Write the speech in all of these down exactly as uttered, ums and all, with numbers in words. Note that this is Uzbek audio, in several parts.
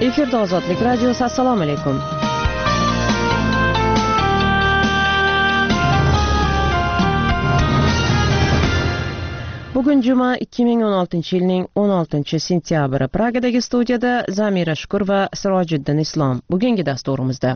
Efirda Ozodlik radiosi. Assalomu alaykum. Bugun juma ikki ming o'n oltinchi yilning o'n oltinchi sentyabri. Pragadagi studiyada Zamira Shukur va Sirojiddin Islom. Bugungi dasturimizda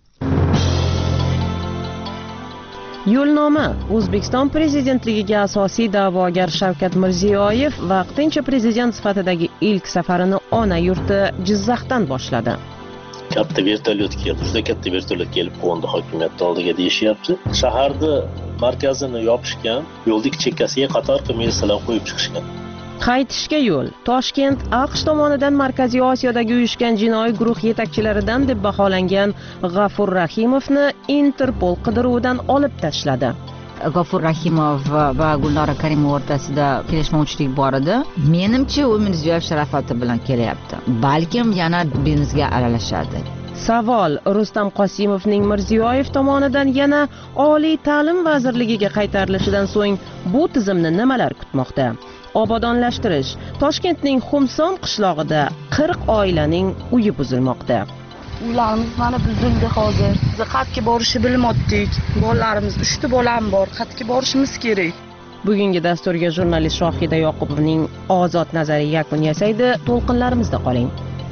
Yo'lnoma. O'zbekiston prezidentligiga asosiy da'vogar Shavkat Mirziyoyev vaqtincha prezident sifatidagi ilk safarini ona yurti Jizzaxdan boshladi. Katta vertolyot keldi. Juda katta vertolyot kelib qo'ndi hokimiyat oldiga deyishyapti. Shaharda markazini yopishgan, yo'lning chekkasiga qator komissiyalar qo'yib chiqishgan. Qaytishga yo'l. Toshkent AQSh tomonidan Markaziy Osiyodagi uyushgan jinoiy guruh yetakchilaridan deb baholangan G'afur Rahimovni Interpol qidiruvidan olib tashladi. G'afur Rahimov va Gulnora Karimova o'rtasida kelishmovchilik bor edi. Menimcha, u Mirziyoyev sharofati bilan kelyapti. Balkim yana biznesga aralashadi. Savol: Rustam Qosimovning Mirziyoyev tomonidan yana Oliy ta'lim vazirligiga qaytarilishidan so'ng bu tizimni nimalar kutmoqda? Obodonlashtirish. Toshkentning Xumson qishlog'ida qirq oilaning uyi buzilmoqda. Uylarimiz mana buzildi hozir. Biz qayerga borishni bilmoqdik. Bolalarimiz uchta bolam bor. Qayerga borishimiz kerak? Bugungi dasturga jurnalist Shohida Yoqubovning Ozod nazari yakun yasaydi. To'lqinlarimizda qoling.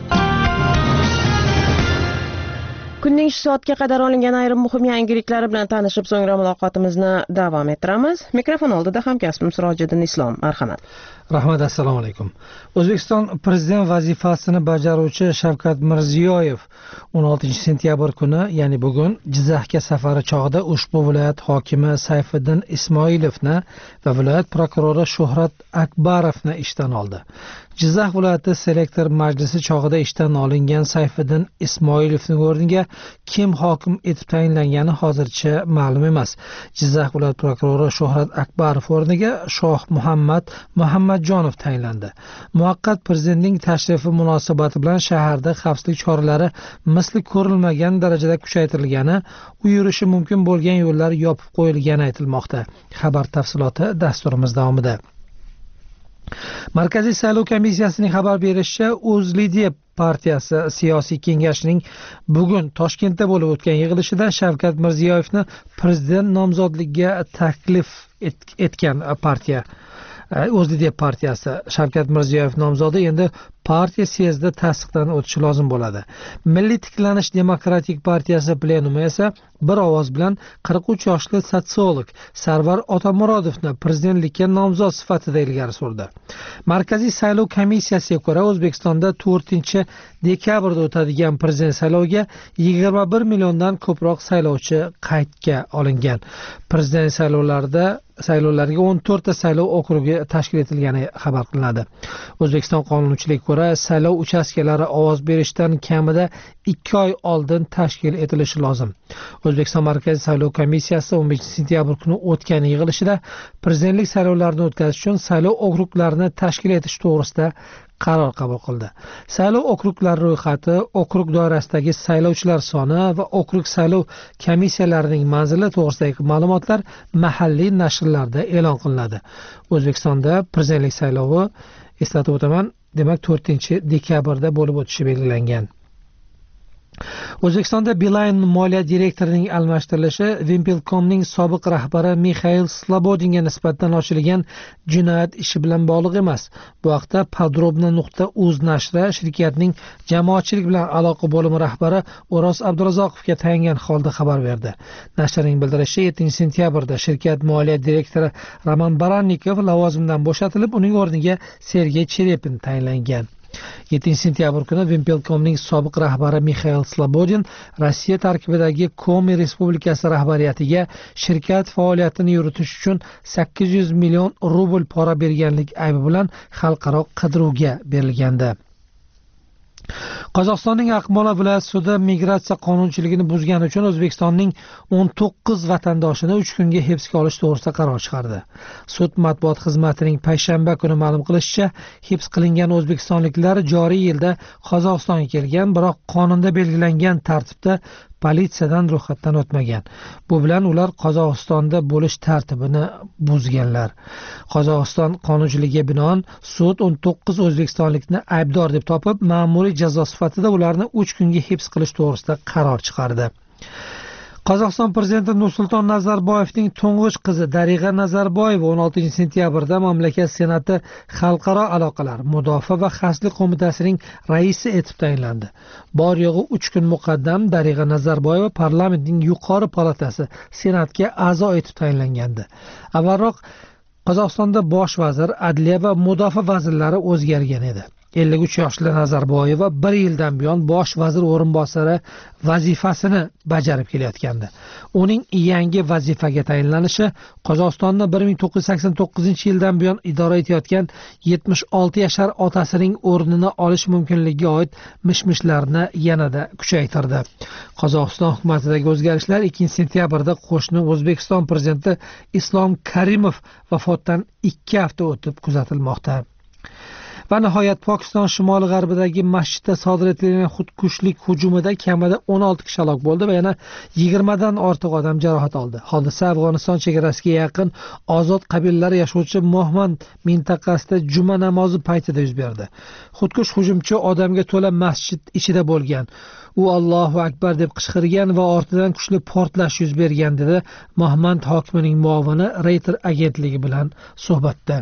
Kunning shu soatga qadar olingan ayrim muhim yangiliklari bilan tanishib, so'ngra muloqotimizni davom ettiramiz. Mikrofon oldida hamkasbim Sirojiddin Islom. Marhamat. Rahmat, assalomu alaykum. O'zbekiston prezident vazifasini bajaruvchi Shavkat Mirziyoyev o'n oltinchi sentyabr kuni, ya'ni bugun Jizzaxga safari chog'ida ushbu viloyat hokimi Sayfiddin Ismoilovni va viloyat prokurori Shuhrat Akbarovni ishdan oldi. Jizzax viloyati selektor majlisi chog'ida ishdan olingan Sayfiddin Ismoilovning o'rniga kim hokim etib tayinlangani hozircha ma'lum emas. Jizzax viloyat prokurori Shuhrat Akbarov o'rniga Shoh Muhammad Muhammadjonov tayinlandi. Muvaqqat prezidentning tashrifi munosabati bilan shaharda xavfsizlik choralari misli ko'rilmagan darajada kuchaytirilgani, u yurishi mumkin bo'lgan yo'llar yopib qo'yilgani aytilmoqda. Xabar tafsiloti dasturimiz davomida. Markaziy saylov komissiyasining xabar berishicha, O'zLiDeP partiyasi siyosiy kengashining bugun Toshkentda bo'lib o'tgan yig'ilishida Shavkat Mirziyoyevni prezident nomzodligiga taklif etgan partiya O'zLiDeP partiyasi Shavkat Mirziyoyev nomzodi endi partiya syezdida tasdiqdan o'tishi lozim bo'ladi. Milliy tiklanish demokratik partiyasi plenumi esa bir ovoz bilan qirq uch yoshli sotsiolog Sarvar Otamurodovni prezidentlikka nomzod sifatida ilgari surdi. Markaziy saylov komissiyasiga ko'ra, O'zbekistonda to'rtinchi dekabrda o'tadigan prezident sayloviga yigirma bir milliondan ko'proq saylovchi qaydga olingan. Prezident saylovlarida saylovlarga o'n to'rtta saylov okrugi tashkil etilgani xabar qilinadi. O'zbekiston qonunchiligiga ko'ra, saylov uchastkalari ovoz berishdan kamida ikki oy oldin tashkil etilishi lozim. O'zbekiston Markaziy saylov komissiyasi o'n beshinchi sentyabr kuni o'tgan yig'ilishida prezidentlik saylovlarini o'tkazish uchun saylov okruglarini tashkil etish to'g'risida qaror qabul qildi. Saylov okruglari ro'yxati, okrug doirasidagi saylovchilar soni va okrug saylov komissiyalarining manzili to'g'risidagi ma'lumotlar mahalliy nashrlarda e'lon qilinadi. O'zbekistonda prezidentlik saylovi, eslatib o'taman, demak to'rtinchi dekabrda bo'lib o'tishi belgilangan. O'zbekistonda Beeline moliya direktorining almashtirilishi Wimpelcomning sobiq rahbari Mixail Slobodinga nisbatan ochilgan jinoyat ishi bilan bog'liq emas. Bu haqda Podrobna nuqta uz nashri shirkatning jamoatchilik bilan aloqa bo'limi rahbari O'ros Abdurazzoqovga tayangan holda xabar berdi. Nashrning bildirishicha, yettinchi sentyabrda shirkat moliya direktori Roman Barannikov lavozimidan bo'shatilib, uning o'rniga Sergey Cherepin tayinlangan. yettinchi sentyabr kuni Wimpelcomning sobiq rahbari Mixail Slobodin Rossiya tarkibidagi Komi Respublikasi rahbariyatiga shirkat faoliyatini yuritish uchun sakkiz yuz million rubl pora berganlik aybi bilan xalqaro qidiruvga berilgandi. Qozog'istonning Akmola viloyat sudi migratsiya qonunchiligini buzgani uchun O'zbekistonning o'n to'qqiz vatandoshini uch kunga hibsga olish to'g'risida qaror chiqardi. Sud matbuot xizmatining payshanba kuni ma'lum qilishicha, hibs qilingan o'zbekistonliklar joriy yilda Qozog'istonga kelgan, biroq qonunda belgilangan tartibda politsiyadan ro'yxatdan o'tmagan. Bu bilan ular Qozog'istonda bo'lish tartibini buzganlar. Qozog'iston qonunchiligiga binoan sud o'n to'qqiz o'zbekistonlikni aybdor deb topib, ma'muriy jazo sifatida ularni uch kunga hibs qilish to'g'risida qaror chiqardi. Qozog'iston prezidenti Nursulton Nazarboyevning to'ng'ich qizi Darig'a Nazarboyeva o'n oltinchi sentyabrda mamlakat senati xalqaro aloqalar, mudofaa va xavfsizlik qo'mitasining raisi etib tayinlandi. Bor yo'g'i uch kun muqaddam Darig'a Nazarboyeva parlamentning yuqori palatasi senatga a'zo etib tayinlangandi. Avvalroq Qozog'istonda bosh vazir, adliya va mudofaa vazirlari o'zgargan edi. ellik uch yoshli Nazarboyeva bir yildan buyon bosh vazir o'rinbosari vazifasini bajarib kelayotgandi. Uning yangi vazifaga tayinlanishi Qozog'istonni bir ming to'qqiz yuz sakson to'qqizinchi yildan buyon idora etayotgan yetmish olti yashar otasining o'rnini olish mumkinligiga oid mish-mishlarni yanada kuchaytirdi. Qozog'iston hukumatidagi o'zgarishlar ikkinchi sentyabrda qo'shni O'zbekiston prezidenti Islom Karimov vafotidan ikki hafta o'tib kuzatilmoqda. Va nihoyat Pokiston shimoli-g'arbidagi masjidda sodir etilgan xudkushlik hujumida kamida o'n olti kishi halok bo'ldi va yana yigirma dan ortiq odam jarohat oldi. Hodisa Afg'oniston chegarasiga yaqin ozod qabilalar yashovchi Mohmand mintaqasida juma namozi paytida yuz berdi. Xudkush hujumchi odamga to'la masjid ichida bo'lgan. U Allohu akbar deb qichqirgan va ortidan kuchli portlash yuz bergan dedi Mohmand hokimining muovini Reuters agentligi bilan suhbatda.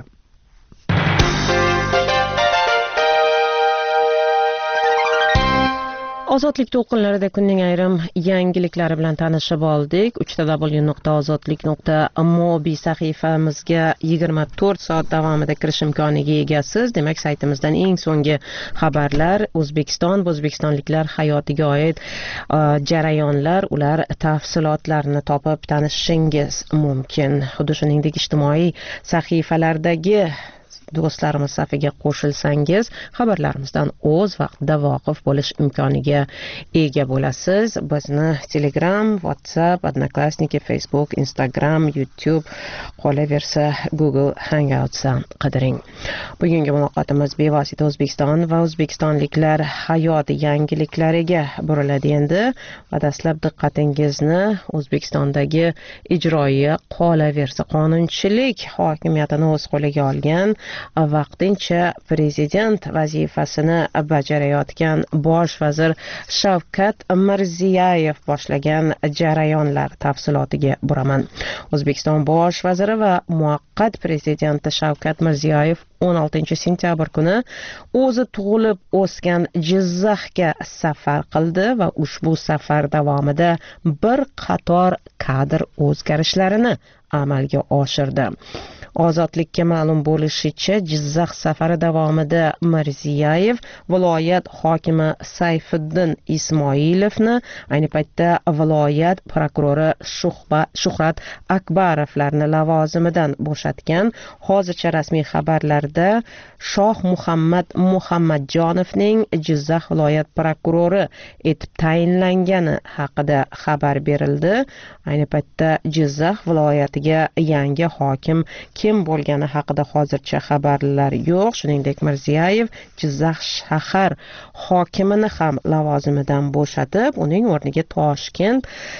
Ozodlik to'lqinlarida kunning ayrim yangiliklari bilan tanishib oldik. uch w nuqta ozodlik nuqta mobi sahifamizga yigirma to'rt soat davomida kirish imkoniga egasiz. Demak, saytimizdan eng so'nggi xabarlar, O'zbekiston va o'zbekistonliklar hayotiga oid jarayonlar, ular tafsilotlarini topib tanishishingiz mumkin. Xuddi shuningdek, ijtimoiy sahifalardagi do'stlarimiz safiga qo'shilsangiz, xabarlarimizdan o'z vaqtida voqif bo'lish imkoniga ega bo'lasiz. Bizni Telegram, WhatsApp, Odnoklassniki, Facebook, Instagram, YouTube, qolaversa Google Hangouts qidiring. Bugungi muloqotimiz bevosita O'zbekiston va o'zbekistonliklar hayoti yangiliklariga buriladi endi. Va dastlab diqqatingizni O'zbekistondagi ijroiya, qolaversa qonunchilik hokimiyatini o'z qo'liga olgan vaqtincha prezident vazifasini bajarayotgan bosh vazir Shavkat Mirziyoyev boshlagan jarayonlar tafsilotiga buraman. O'zbekiston bosh vaziri va muvaqqat prezidenti Shavkat Mirziyoyev o'n oltinchi sentyabr kuni o'zi tug'ilib o'sgan Jizzaxga safar qildi va ushbu safar davomida bir qator kadr o'zgarishlarini amalga oshirdi. Ozodlikka ma'lum bo'lishicha, Jizzax safari davomida Mirziyoyev viloyat hokimi Sayfiddin Ismoilovni, ayni paytda viloyat prokurori Shuhrat Akbarovlarni lavozimidan bo'shatgan. Hozircha rasmiy xabarlarda Shoh Muhammad Muhammadjonovning Jizzax viloyat prokurori etib tayinlangani haqida xabar berildi. Ayni paytda Jizzax viloyatiga yangi hokim kim bo'lgani haqida hozircha xabarlar yo'q. Shuningdek, Mirziyoyev Jizzax shahar hokimini ham lavozimidan bo'shatib, uning o'rniga Toshkent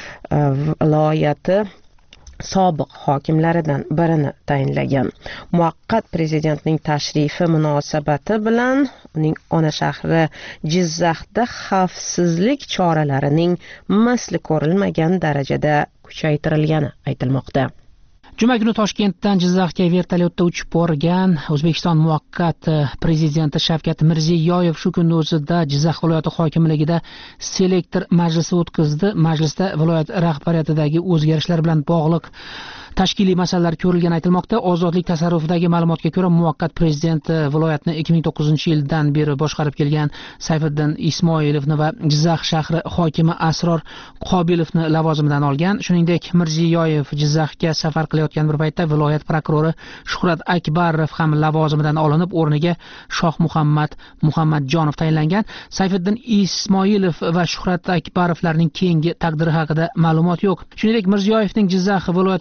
viloyati sobiq hokimlaridan birini tayinlagan. Muvaqqat prezidentning tashrifi munosabati bilan uning ona shahri Jizzaxda xavfsizlik choralarining misli ko'rilmagan darajada kuchaytirilgani aytilmoqda. Juma kuni Toshkentdan Jizzaxga vertolyotda uchib borgan O'zbekiston muvaqqat prezidenti Shavkat Mirziyoyev shu kunning o'zida Jizzax viloyati hokimligida selektor majlisi o'tkazdi. Majlisda viloyat rahbariyatidagi o'zgarishlar bilan bog'liq tashkiliy masalalar ko'rilgani aytilmoqda. Ozodlik tasarrufidagi ma'lumotga ko'ra, muvaqqat prezident viloyatni ikki ming to'qqizinchi yildan beri boshqarib kelgan Sayfiddin Ismoilovni va Jizzax shahri hokimi Asror Qobilovni lavozimidan olgan. Shuningdek, Mirziyoyev Jizzaxga safar qilayotgan bir paytda viloyat prokurori Shuhrat Akbarov ham lavozimidan olinib, o'rniga Shoh Muhammad Muhammadjonov tayinlangan. Sayfiddin Ismoilov va Shuhrat Akbarovlarning keyingi taqdiri haqida ma'lumot yo'q. Shuningdek, Mirziyoyevning Jizzax viloyatiga safar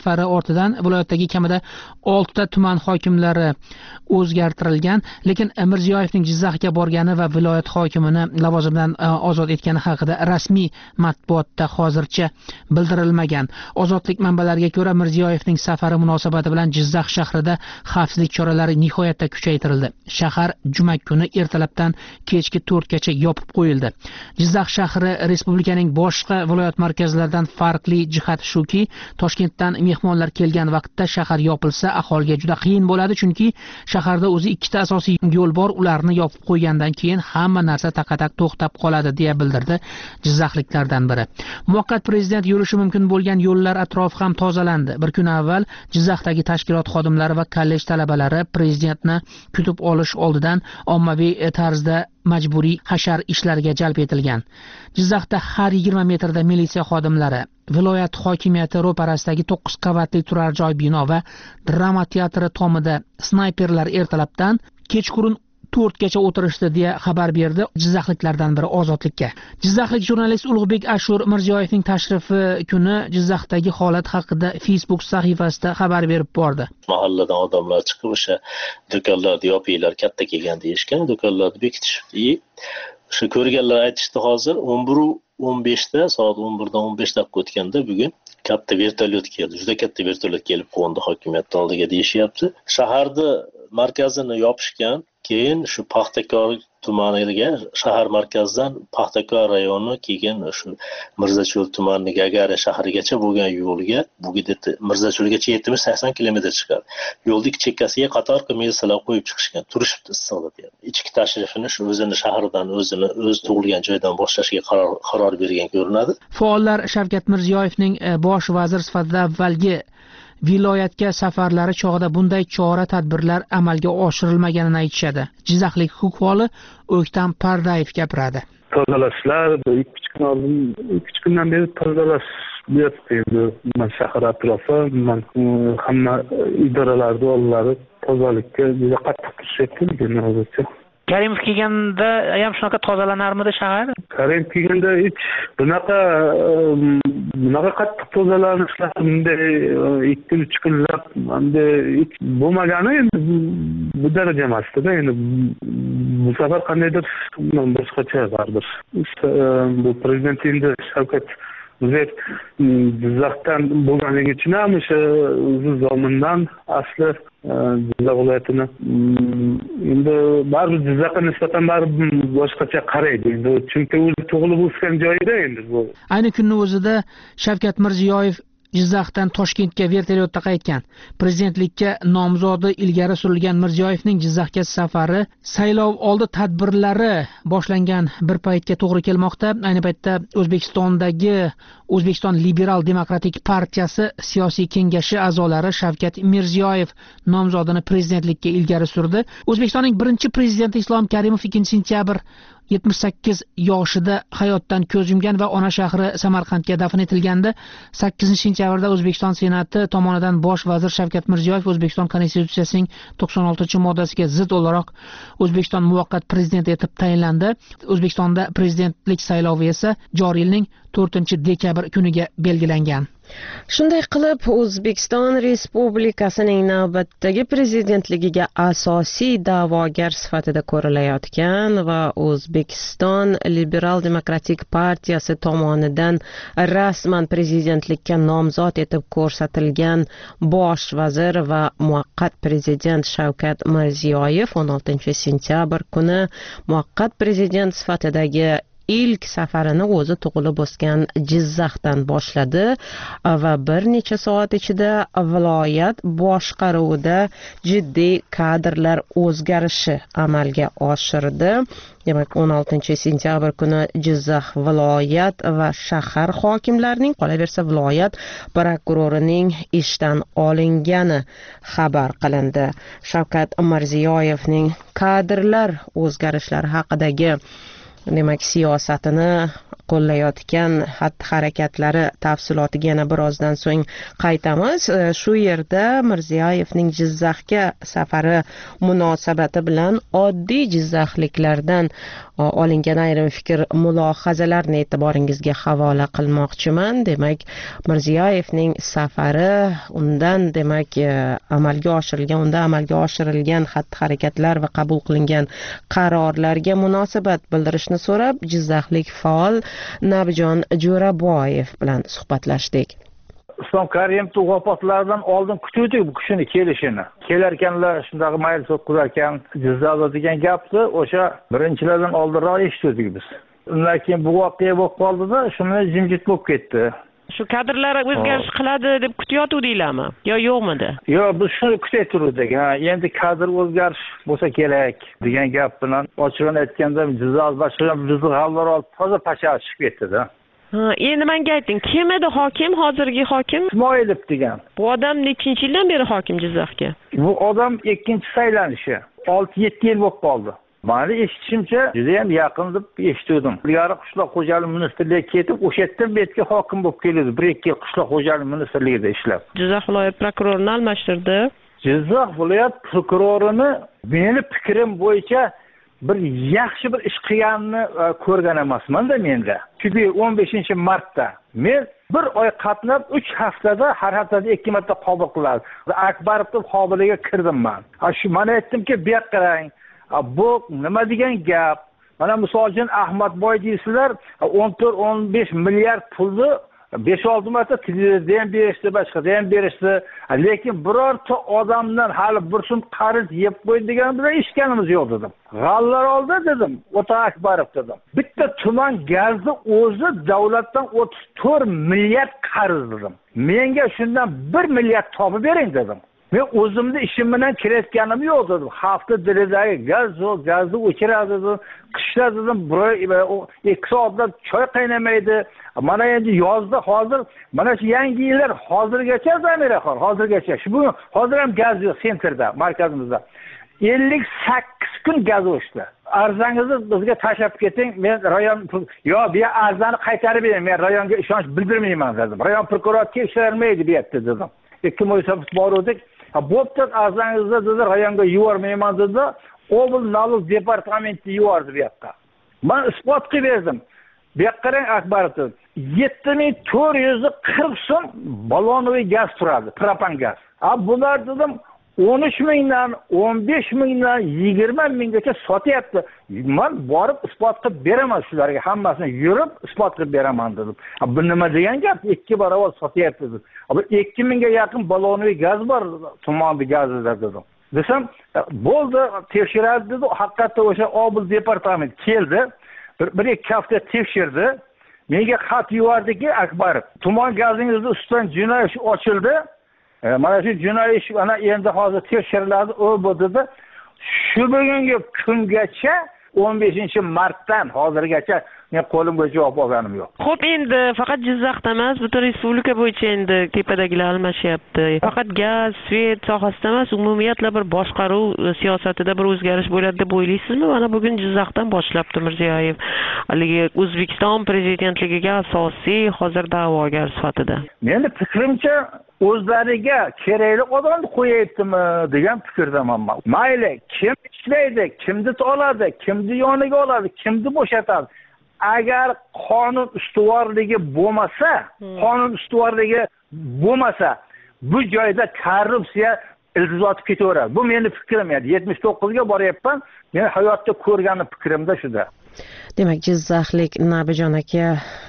safari ortidan viloyatdagi kamida oltita tuman hokimlari o'zgartirilgan, lekin Mirziyoyevning Jizzaxga borgani va viloyat hokimini lavozimidan ozod etgani haqida rasmiy matbuotda hozircha bildirilmagan. Ozodlik manbalariga ko'ra, Mirziyoyevning safari munosabati bilan Jizzax shahrida xavfsizlik choralari nihoyatda kuchaytirildi. Shahar juma kuni ertalabdan kechki to'rtgacha yopib qo'yildi. Jizzax shahri respublikaning boshqa viloyat markazlaridan farqli jihati shuki, Toshkentdan mehmonlar kelgan vaqtda shahar yopilsa, aholiga juda qiyin bo'ladi, chunki shaharda o'zi ikkita asosiy yo'l bor, ularni yopib qo'ygandan keyin hamma narsa taqatak to'xtab qoladi, deya bildirdi jizzaxliklardan biri. Muvaqqat prezident yurishi mumkin bo'lgan yo'llar atrofi ham tozalandi. Bir kun avval Jizzaxdagi tashkilot xodimlari va kollej talabalari prezidentni kutib olish oldidan ommaviy tarzda majburiy hashar ishlariga jalb etilgan. Jizzaxda har yigirma metrda militsiya xodimlari, viloyat hokimiyati ro'parasidagi to'qqiz qavatli turar joy bino va drama teatri tomida snayperlar ertalabdan kechqurun to'rtgacha o'tirishdi, deya xabar berdi jizzaxliklardan biri Ozodlikka. Jizzaxlik jurnalist Ulug'bek Ashur Mirziyoyevning tashrifi kuni Jizzaxdagi holat haqida Facebook sahifasida xabar berib bordi. Mahalladan odamlar chiqib o'sha do'konlarni yopinglar, katta kelgan deyishgan, do'konlarni bekitishdi. O'sha ko'rganlar aytishdi, hozir o'n bir o'n beshda, soat o'n birdan o'n besh daqiqa o'tganda bugun katta vertolyot keldi. Juda katta vertolyot kelib qo'ndi hokimiyat oldiga deyishyapti. Shaharda markazini yopishgan, keyin shu Paxtakor tumaniga, shahar markazidan Paxtakor rayoni, keyin shu Mirzacho'l tumanining Gagara shahrigacha bo'lgan yo'lga, bugida Mirzacho'lgacha yetmish sakson kilometr chiqadi. Yo'lning chekkasiga qator militsiyalar qo'yib chiqishgan, turishibdi issiqda deydi. Ichki tashrifini shu o'zini shahridan, o'zini o'z tug'ilgan joydan boshlashga qaror qaror bergan ko'rinadi. Faollar Shavkat Mirziyoyevning bosh vazir sifatida avvalgi viloyatga safarlari chog'ida bunday chora-tadbirlar amalga oshirilmaganini aytishadi. Jizzaxlik huquqboli O'ktam Pardayev gapiradi. Tozalashlar ikki kun oldin, ikki kundan beri tozalash deyapti. Man shahar atrofi, man hamma idoralar oldilari tozalikka juda qattiq turishyapti hozircha. Karimov kelganda ham shunaqa tozalanarmidi shahar? Karimov kelganda hech bunaqa bunaqa qattiq tozalanishlar bunday ikki uch kunlab bunday hech bo'lmagani endi bu daraja emasda. Endi bu safar qandaydir boshqacha baribir. Bu prezident endi Shavkat Mirziyoyev Jizzaxdan bo'lganligi uchun ham o'sha o'zi zomindan asli Jizzax viloyatini endi baribir Jizzaxga nisbatan baribir boshqacha qaraydi. Endi chunki o'zi tug'ilib o'sgan joyida endi bu. Ayni kunning o'zida Shavkat Mirziyoyev Jizzaxdan Toshkentga vertolyotda qaytgan. Prezidentlikka nomzodi ilgari surilgan Mirziyoyevning Jizzaxga safari saylov oldi tadbirlari boshlangan bir paytga to'g'ri kelmoqda. Ayni paytda O'zbekistondagi O'zbekiston Liberal Demokratik partiyasi siyosiy kengashi a'zolari Shavkat Mirziyoyev nomzodini prezidentlikka ilgari surdi. O'zbekistonning birinchi prezidenti Islom Karimov ikkinchi sentyabr yetmish sakkiz yoshida hayotdan ko'z yumgan va ona shahri Samarqandga dafn etilganda, sakkizinchi sentyabrda O'zbekiston Senati tomonidan bosh vazir Shavkat Mirziyoyev O'zbekiston Konstitutsiyasining to'qson oltinchi moddasiga zid o'laroq O'zbekiston muvaqqat prezidenti etib tayinlandi. O'zbekistonda prezidentlik saylovi esa joriy yilning to'rtinchi dekabr kuniga belgilangan. Shunday qilib, O'zbekiston Respublikasining navbatdagi prezidentligiga asosiy da'vogar sifatida ko'rilayotgan va O'zbekiston Liberal Demokratik partiyasi tomonidan rasman prezidentlikka nomzod etib ko'rsatilgan bosh vazir va muvaqqat prezident Shavkat Mirziyoyev o'n oltinchi sentyabr kuni muvaqqat prezident sifatidagi ilk safarini o'zi tug'ilib o'sgan Jizzaxdan boshladi va bir necha soat ichida viloyat boshqaruvida jiddiy kadrlar o'zgarishi amalga oshirdi. Demak, o'n oltinchi sentyabr kuni Jizzax viloyat va shahar hokimlarining, qolaversa viloyat prokurorining ishdan olingani xabar qilindi. Shavkat Mirziyoyevning kadrlar o'zgarishlari haqidagi demak siyosatini qo'llayotgan xatti harakatlari tafsilotiga yana birozdan so'ng qaytamiz. Shu yerda Mirziyoyevning Jizzaxga safari munosabati bilan oddiy jizzaxliklardan olingan ayrim fikr mulohazalarni e'tiboringizga havola qilmoqchiman. Demak, Mirziyoyevning safari, undan demak amalga oshirilgan, unda amalga oshirilgan xatti harakatlar va qabul qilingan qarorlarga munosabat bildirishni so'rab, jizzaxlik faol Nabijon Jo'raboyev bilan suhbatlashdik. Islom Karimov vafotlaridan oldin kutuvdik bu kishini kelishini. Kelarkanlar shunday mayl so'qqizarkan Jizzaxda degan gapni o'sha birinchilardan oldinroq eshitdik biz. Undan keyin bu voqea bo'lib qoldi-da, shuni jimjit bo'lib ketdi. Shu kadrlar o'zgarish qiladi deb kutayotgandinglarmi yo yo'qmidi? Yo'q, biz shuni kutayotgandik. Ha, endi kadr o'zgarish bo'lsa kerak degan gap bilan ochig'ini aytganda Jizzax boshqa bizni g'allar olib toza pasha chiqib ketdi-da. Ha, endi menga ayting, kim edi hokim, hozirgi hokim? Ismoilov degan. Bu odam nechinchi yildan beri hokim Jizzaxga? Bu odam ikkinchi saylanishi. olti yetti yil bo'lib qoldi. Mani eshitishimcha juda ham yaqin deb eshitdim. Ilgari qishloq xo'jaligi ministrligiga ketib, o'sha yerdan bu yerga hokim bo'lib keldi. bir ikki yil qishloq xo'jaligi ministrligida ishlab. Jizzax viloyat prokurorini almashtirdi. Jizzax viloyat prokurorini meni fikrim bo'yicha bir yaxshi bir ish qilganini ko'rgan emasman-da menda. Chunki o'n beshinchi martda men bir oy qatnab uch haftada har haftada ikki marta qabul qiladi. Akbarovning qabulligiga kirdim men. Ha shu mana aytdimki, bu yoqqa qarang. Bu nima degan gap? Mana misol uchun Ahmadboy deysizlar, o'n to'rt o'n besh milliard pulni besh olti marta tilida ham berishdi, boshqada ham berishdi. Lekin birorta odamdan hali bir so'm qarz yeb qo'ydi degan bilan eshitganimiz yo'q dedim. G'allar oldi dedim, O'ta Akbarov dedim. Bitta tuman gazni o'zi davlatdan o'ttiz to'rt milliard qarz dedim. Menga shundan bir milliard topib bering dedim. Men o'zimni ishim bilan kirayotganim yo'q dedim. Hafta dilidagi gaz yo'q, gazni o'chiradi dedim. Qishda dedim, ikki soatlab choy qaynamaydi. Mana endi yozda hozir mana shu yangi yillar hozirgacha zamiraxon, hozirgacha. Shu bugun hozir ham gaz yo'q sentrda, markazimizda. ellik sakkiz kun gaz o'chdi. Arzangizni bizga tashlab keting. Men rayon yo bu arzani qaytarib bering. Men rayonga ishonch bildirmayman dedim. Rayon prokuror tekshirmaydi deyapti dedim. Ikki mo'ysab bordik. Bo'pti, arzangizni dedi rayonga yubormayman dedi. Obl Navuz departamenti yubordi bu yoqqa. Men isbot qilib berdim. Bu yoqqa qarang Akbarov. yetti ming to'rt yuz qirq so'm balonoviy gaz turadi, propan gaz. Ha bular dedim o'n uch mingdan o'n besh mingdan yigirma minggacha sotyapti. Men borib isbot qilib beraman shularga, hammasini yurib isbot qilib beraman dedim. Bu nima degan gap? ikki barobar sotyapti dedim. Bu ikki mingga yaqin balonoviy gaz bor tumanli gazda dedim. Desam, bo'ldi, tekshiradi dedi. Haqiqatda o'sha Obl departament keldi. Bir, bir ikki hafta tekshirdi. Menga xat yubordiki, Akbarov, tuman gazingizni ustidan jinoiy ish ochildi. E, mana shu jinoiy ish ana endi hozir tekshiriladi, u bu dedi. Shu bugungi kungacha o'n beshinchi martdan hozirgacha men qo'limga javob olganim yo'q. Xo'p, endi faqat Jizzaxda emas, butun respublika bo'yicha endi tepadagilar almashyapti. Faqat gaz, svet sohasida emas, umumiyatla bir boshqaruv siyosatida bir o'zgarish bo'ladi deb o'ylaysizmi? Mana bugun Jizzaxdan boshlabdi Mirziyoyev haligi O'zbekiston prezidentligiga asosiy hozir da'vogar sifatida. Meni fikrimcha o'zlariga kerakli odamni qo'yayaptimi degan fikrdaman men. Mayli, kim ishlaydi, kimni oladi, kimni yoniga oladi, kimni bo'shatadi. Agar qonun ustuvorligi bo'lmasa, hmm. qonun ustuvorligi bo'lmasa, bu joyda korrupsiya iltizotib ketaveradi. Bu meni fikrim edi. yetmish to'qqizga boryapman. Men hayotda ko'rganim fikrimda shuda. Demak, Jizzaxlik Nabijon aka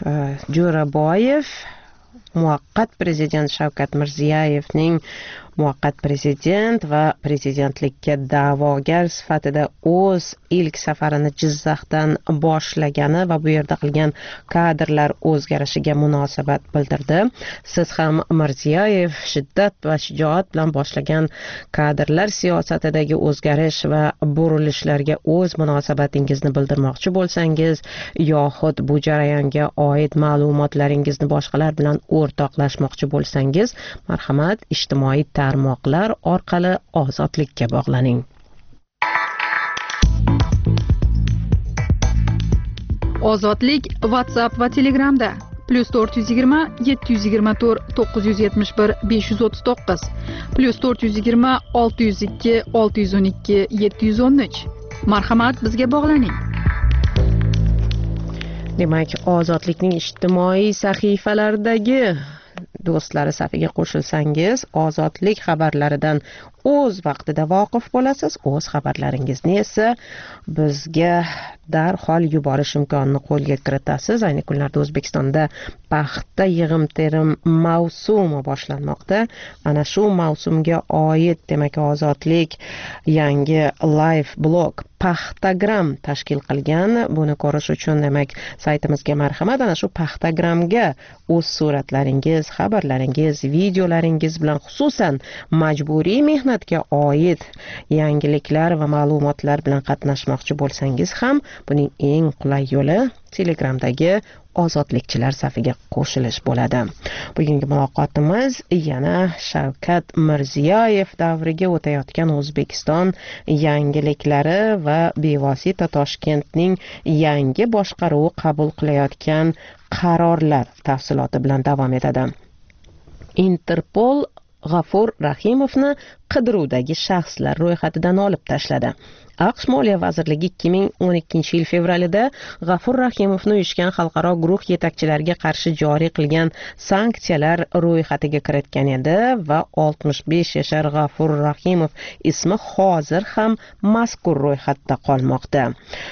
Jo'raboyev muvaqqat prezident Shavkat Mirziyoyevning muvaqqat prezident va prezidentlikka da'vogar sifatida o'z ilk safarini Jizzaxdan boshlagani va bu yerda qilgan kadrlar o'zgarishiga munosabat bildirdi. Siz ham Mirziyoyev shiddat va shijoat bilan boshlagan kadrlar siyosatidagi o'zgarish va burilishlarga o'z munosabatingizni bildirmoqchi bo'lsangiz yoxud bu jarayonga oid ma'lumotlaringizni boshqalar bilan o'rtoqlashmoqchi bo'lsangiz, marhamat, ijtimoiy tarmoqlar orqali ozodlikka bog'laning. Ozodlik WhatsApp va Telegramda plus to'rt yuz yigirma yetti yuz yigirma to'rt to'qqiz yuz yetmish bir besh yuz o'ttiz to'qqiz plus to'rt yuz yigirma olti yuz ikki olti yuz o'n ikki yetti yuz o'n uch. Marhamat, bizga bog'laning. Demak, Ozodlikning ijtimoiy sahifalaridagi do'stlari safiga qo'shilsangiz, Ozodlik xabarlaridan o'z vaqtida voqif bo'lasiz. O'z xabarlaringizni esa bizga darhol yuborish imkonini qo'lga kiritasiz. Ayni kunlarda O'zbekistonda paxta yig'im-terim mavsumi boshlanmoqda. Ana shu mavsumga oid, demak, Ozodlik yangi live blog Paxtagram tashkil qilgan. Buni ko'rish uchun, demak, saytimizga marhamat. Ana shu Paxtagramga o'z suratlaringiz, xabarlaringiz, videolaringiz bilan, xususan majburiy mehnatga oid yangiliklar va ma'lumotlar bilan qatnashmoqchi bo'lsangiz ham, buning eng qulay yo'li Telegramdagi ozodlikchilar safiga qo'shilish bo'ladi. Bugungi muloqotimiz yana Shavkat Mirziyoyev davriga o'tayotgan O'zbekiston yangiliklari va bevosita Toshkentning yangi boshqaruvi qabul qilayotgan qarorlar tafsiloti bilan davom etadi. Interpol G'afur Rahimovni qidiruvdagi shaxslar ro'yxatidan olib tashladi. AQSh Moliya vazirligi ikki ming o'n ikkinchi yil fevralida G'afur Rahimovni uyushgan xalqaro guruh yetakchilariga qarshi joriy qilgan sanksiyalar ro'yxatiga kiritgan edi va oltmish besh yashar G'afur Rahimov ismi hozir ham mazkur ro'yxatda qolmoqda.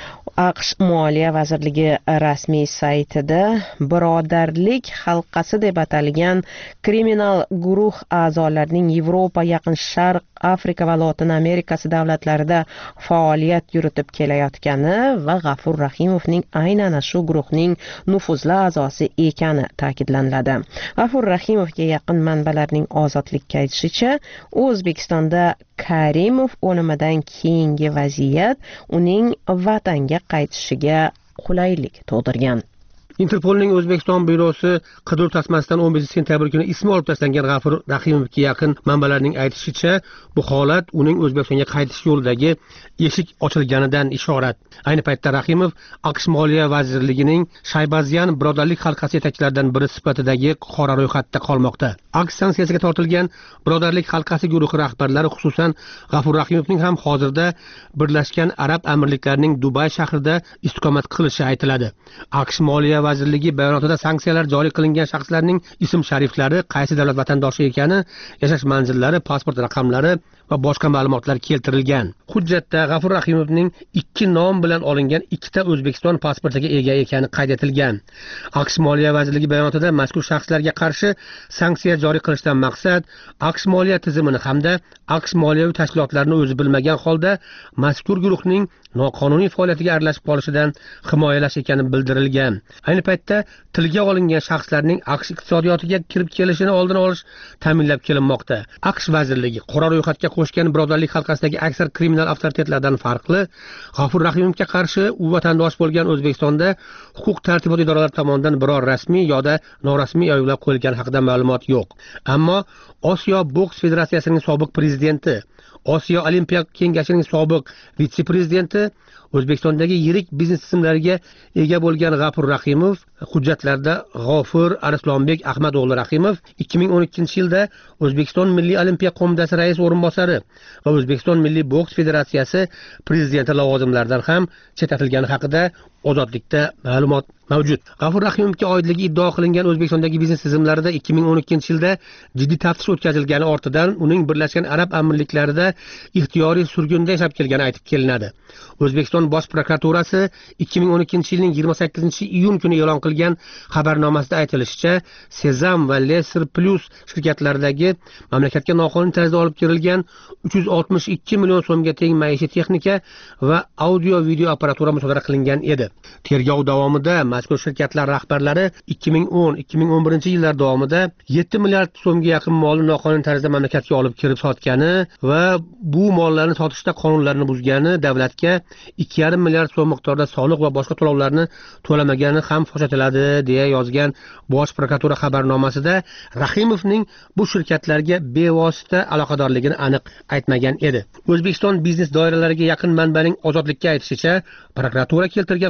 AQSh Moliya vazirligi rasmiy saytida birodarlik halqasi deb atalgan kriminal guruh a'zolarining Yevropa, Yaqin Sharq, Afrika va Lotin Amerikasi davlatlarida faoliyat yuritib kelayotgani va G'afur Rahimovning aynan shu guruhning nufuzli a'zosi ekani ta'kidlanadi. G'afur Rahimovga yaqin manbalarning Ozodlikka aytishicha, O'zbekistonda Karimov o'limidan keyingi vaziyat uning vatanga qaytishiga qulaylik tug'dirgan. Interpolning O'zbekiston byurosi qidiruv tasmasidan o'n beshinchi sentyabr kuni ismi olib tashlangan G'afur Rahimovga yaqin manbalarning aytishicha, bu holat uning O'zbekistonga qaytish yo'lidagi eshik ochilganidan ishorat. Ayni paytda Rahimov AQSh Moliya vazirligining Shaybazyan birodarlik halqasi yetakchilaridan biri sifatidagi qora ro'yxatda qolmoqda. AQSh sanksiyasiga tortilgan birodarlik halqasi guruhi rahbarlari, xususan G'afur Rahimovning ham hozirda Birlashgan Arab Amirliklarining Dubay shahrida istiqomat qilishi aytiladi. AQSh Moliya vazirligi bayonotida sanksiyalar joriy qilingan shaxslarning ism-shariflari, qaysi davlat vatandoshi ekani, yashash manzillari, pasport raqamlari va boshqa ma'lumotlar keltirilgan. Hujjatda G'afur Rahimovning ikki nom bilan olingan ikkita O'zbekiston pasportiga ega ekani qayd etilgan. AQSh Moliya vazirligi bayonotida mazkur shaxslarga qarshi sanksiya joriy qilishdan maqsad AQSh moliya tizimini hamda AQSh moliyaviy tashkilotlarini o'zi bilmagan holda mazkur guruhning noqonuniy faoliyatiga aralashib qolishidan himoyalash ekani bildirilgan. Ayni paytda tilga olingan shaxslarning AQSh iqtisodiyotiga kirib kelishini oldini olish ta'minlab kelinmoqda. AQSh vazirligi qora ro'yxatga qo'shgan birodarlik halqasidagi aksar kriminal avtoritetlardan farqli, G'afur Rahimovga qarshi u vatandosh bo'lgan O'zbekistonda huquq tartibot idoralari tomonidan biror rasmiy yoki norasmiy ayblab qo'yilgani haqida ma'lumot yo'q. Ammo Osiyo boks federatsiyasining sobiq prezidenti, Osiyo Olimpiya kengashining sobiq vitse-prezidenti, O'zbekistondagi yirik biznes tizimlariga ega bo'lgan G'afur Rahimov hujjatlarda G'ofur Arslonbek Ahmadovli Rahimov ikki ming o'n ikkinchi yilda O'zbekiston Milliy Olimpiya qo'mitasi rais o'rinbosari va O'zbekiston Milliy boks federatsiyasi prezidenti lavozimlaridan ham chetlatilgani haqida Ozodlikda ma'lumot mavjud. G'afur Rahimovga oidligi iddao qilingan O'zbekistondagi biznes tizimlarida ikki ming o'n ikkinchi yilda jiddiy taftish o'tkazilgani ortidan uning Birlashgan Arab Amirliklarida ixtiyoriy surgunda yashab kelgani aytib kelinadi. O'zbekiston Bosh prokuraturasi ikki ming o'n ikkinchi yilning yigirma sakkizinchi iyun kuni e'lon qilgan xabarnomasida aytilishicha, Sezam va Lesser Plus shirkatlaridagi mamlakatga noqonuniy tarzda olib kirilgan uch yuz oltmish ikki million so'mga teng maishiy texnika va audio-video apparatura musodara qilingan edi. Tergov davomida mazkur shirkatlar rahbarlari ikki ming o'n ikki ming o'n birinchi yillar davomida yetti milliard so'mga yaqin molni noqonuniy tarzda mamlakatga olib kirib sotgani va bu mollarni sotishda qonunlarni buzgani, davlatga ikki yarim milliard so'm miqdorida soliq va boshqa to'lovlarni to'lamagani ham fosh etiladi deya yozgan Bosh prokuratura xabarnomasida Rahimovning bu shirkatlarga bevosita aloqadorligini aniq aytmagan edi. O'zbekiston biznes doiralariga yaqin manbaning Ozodlikka aytishicha, prokuratura keltirgan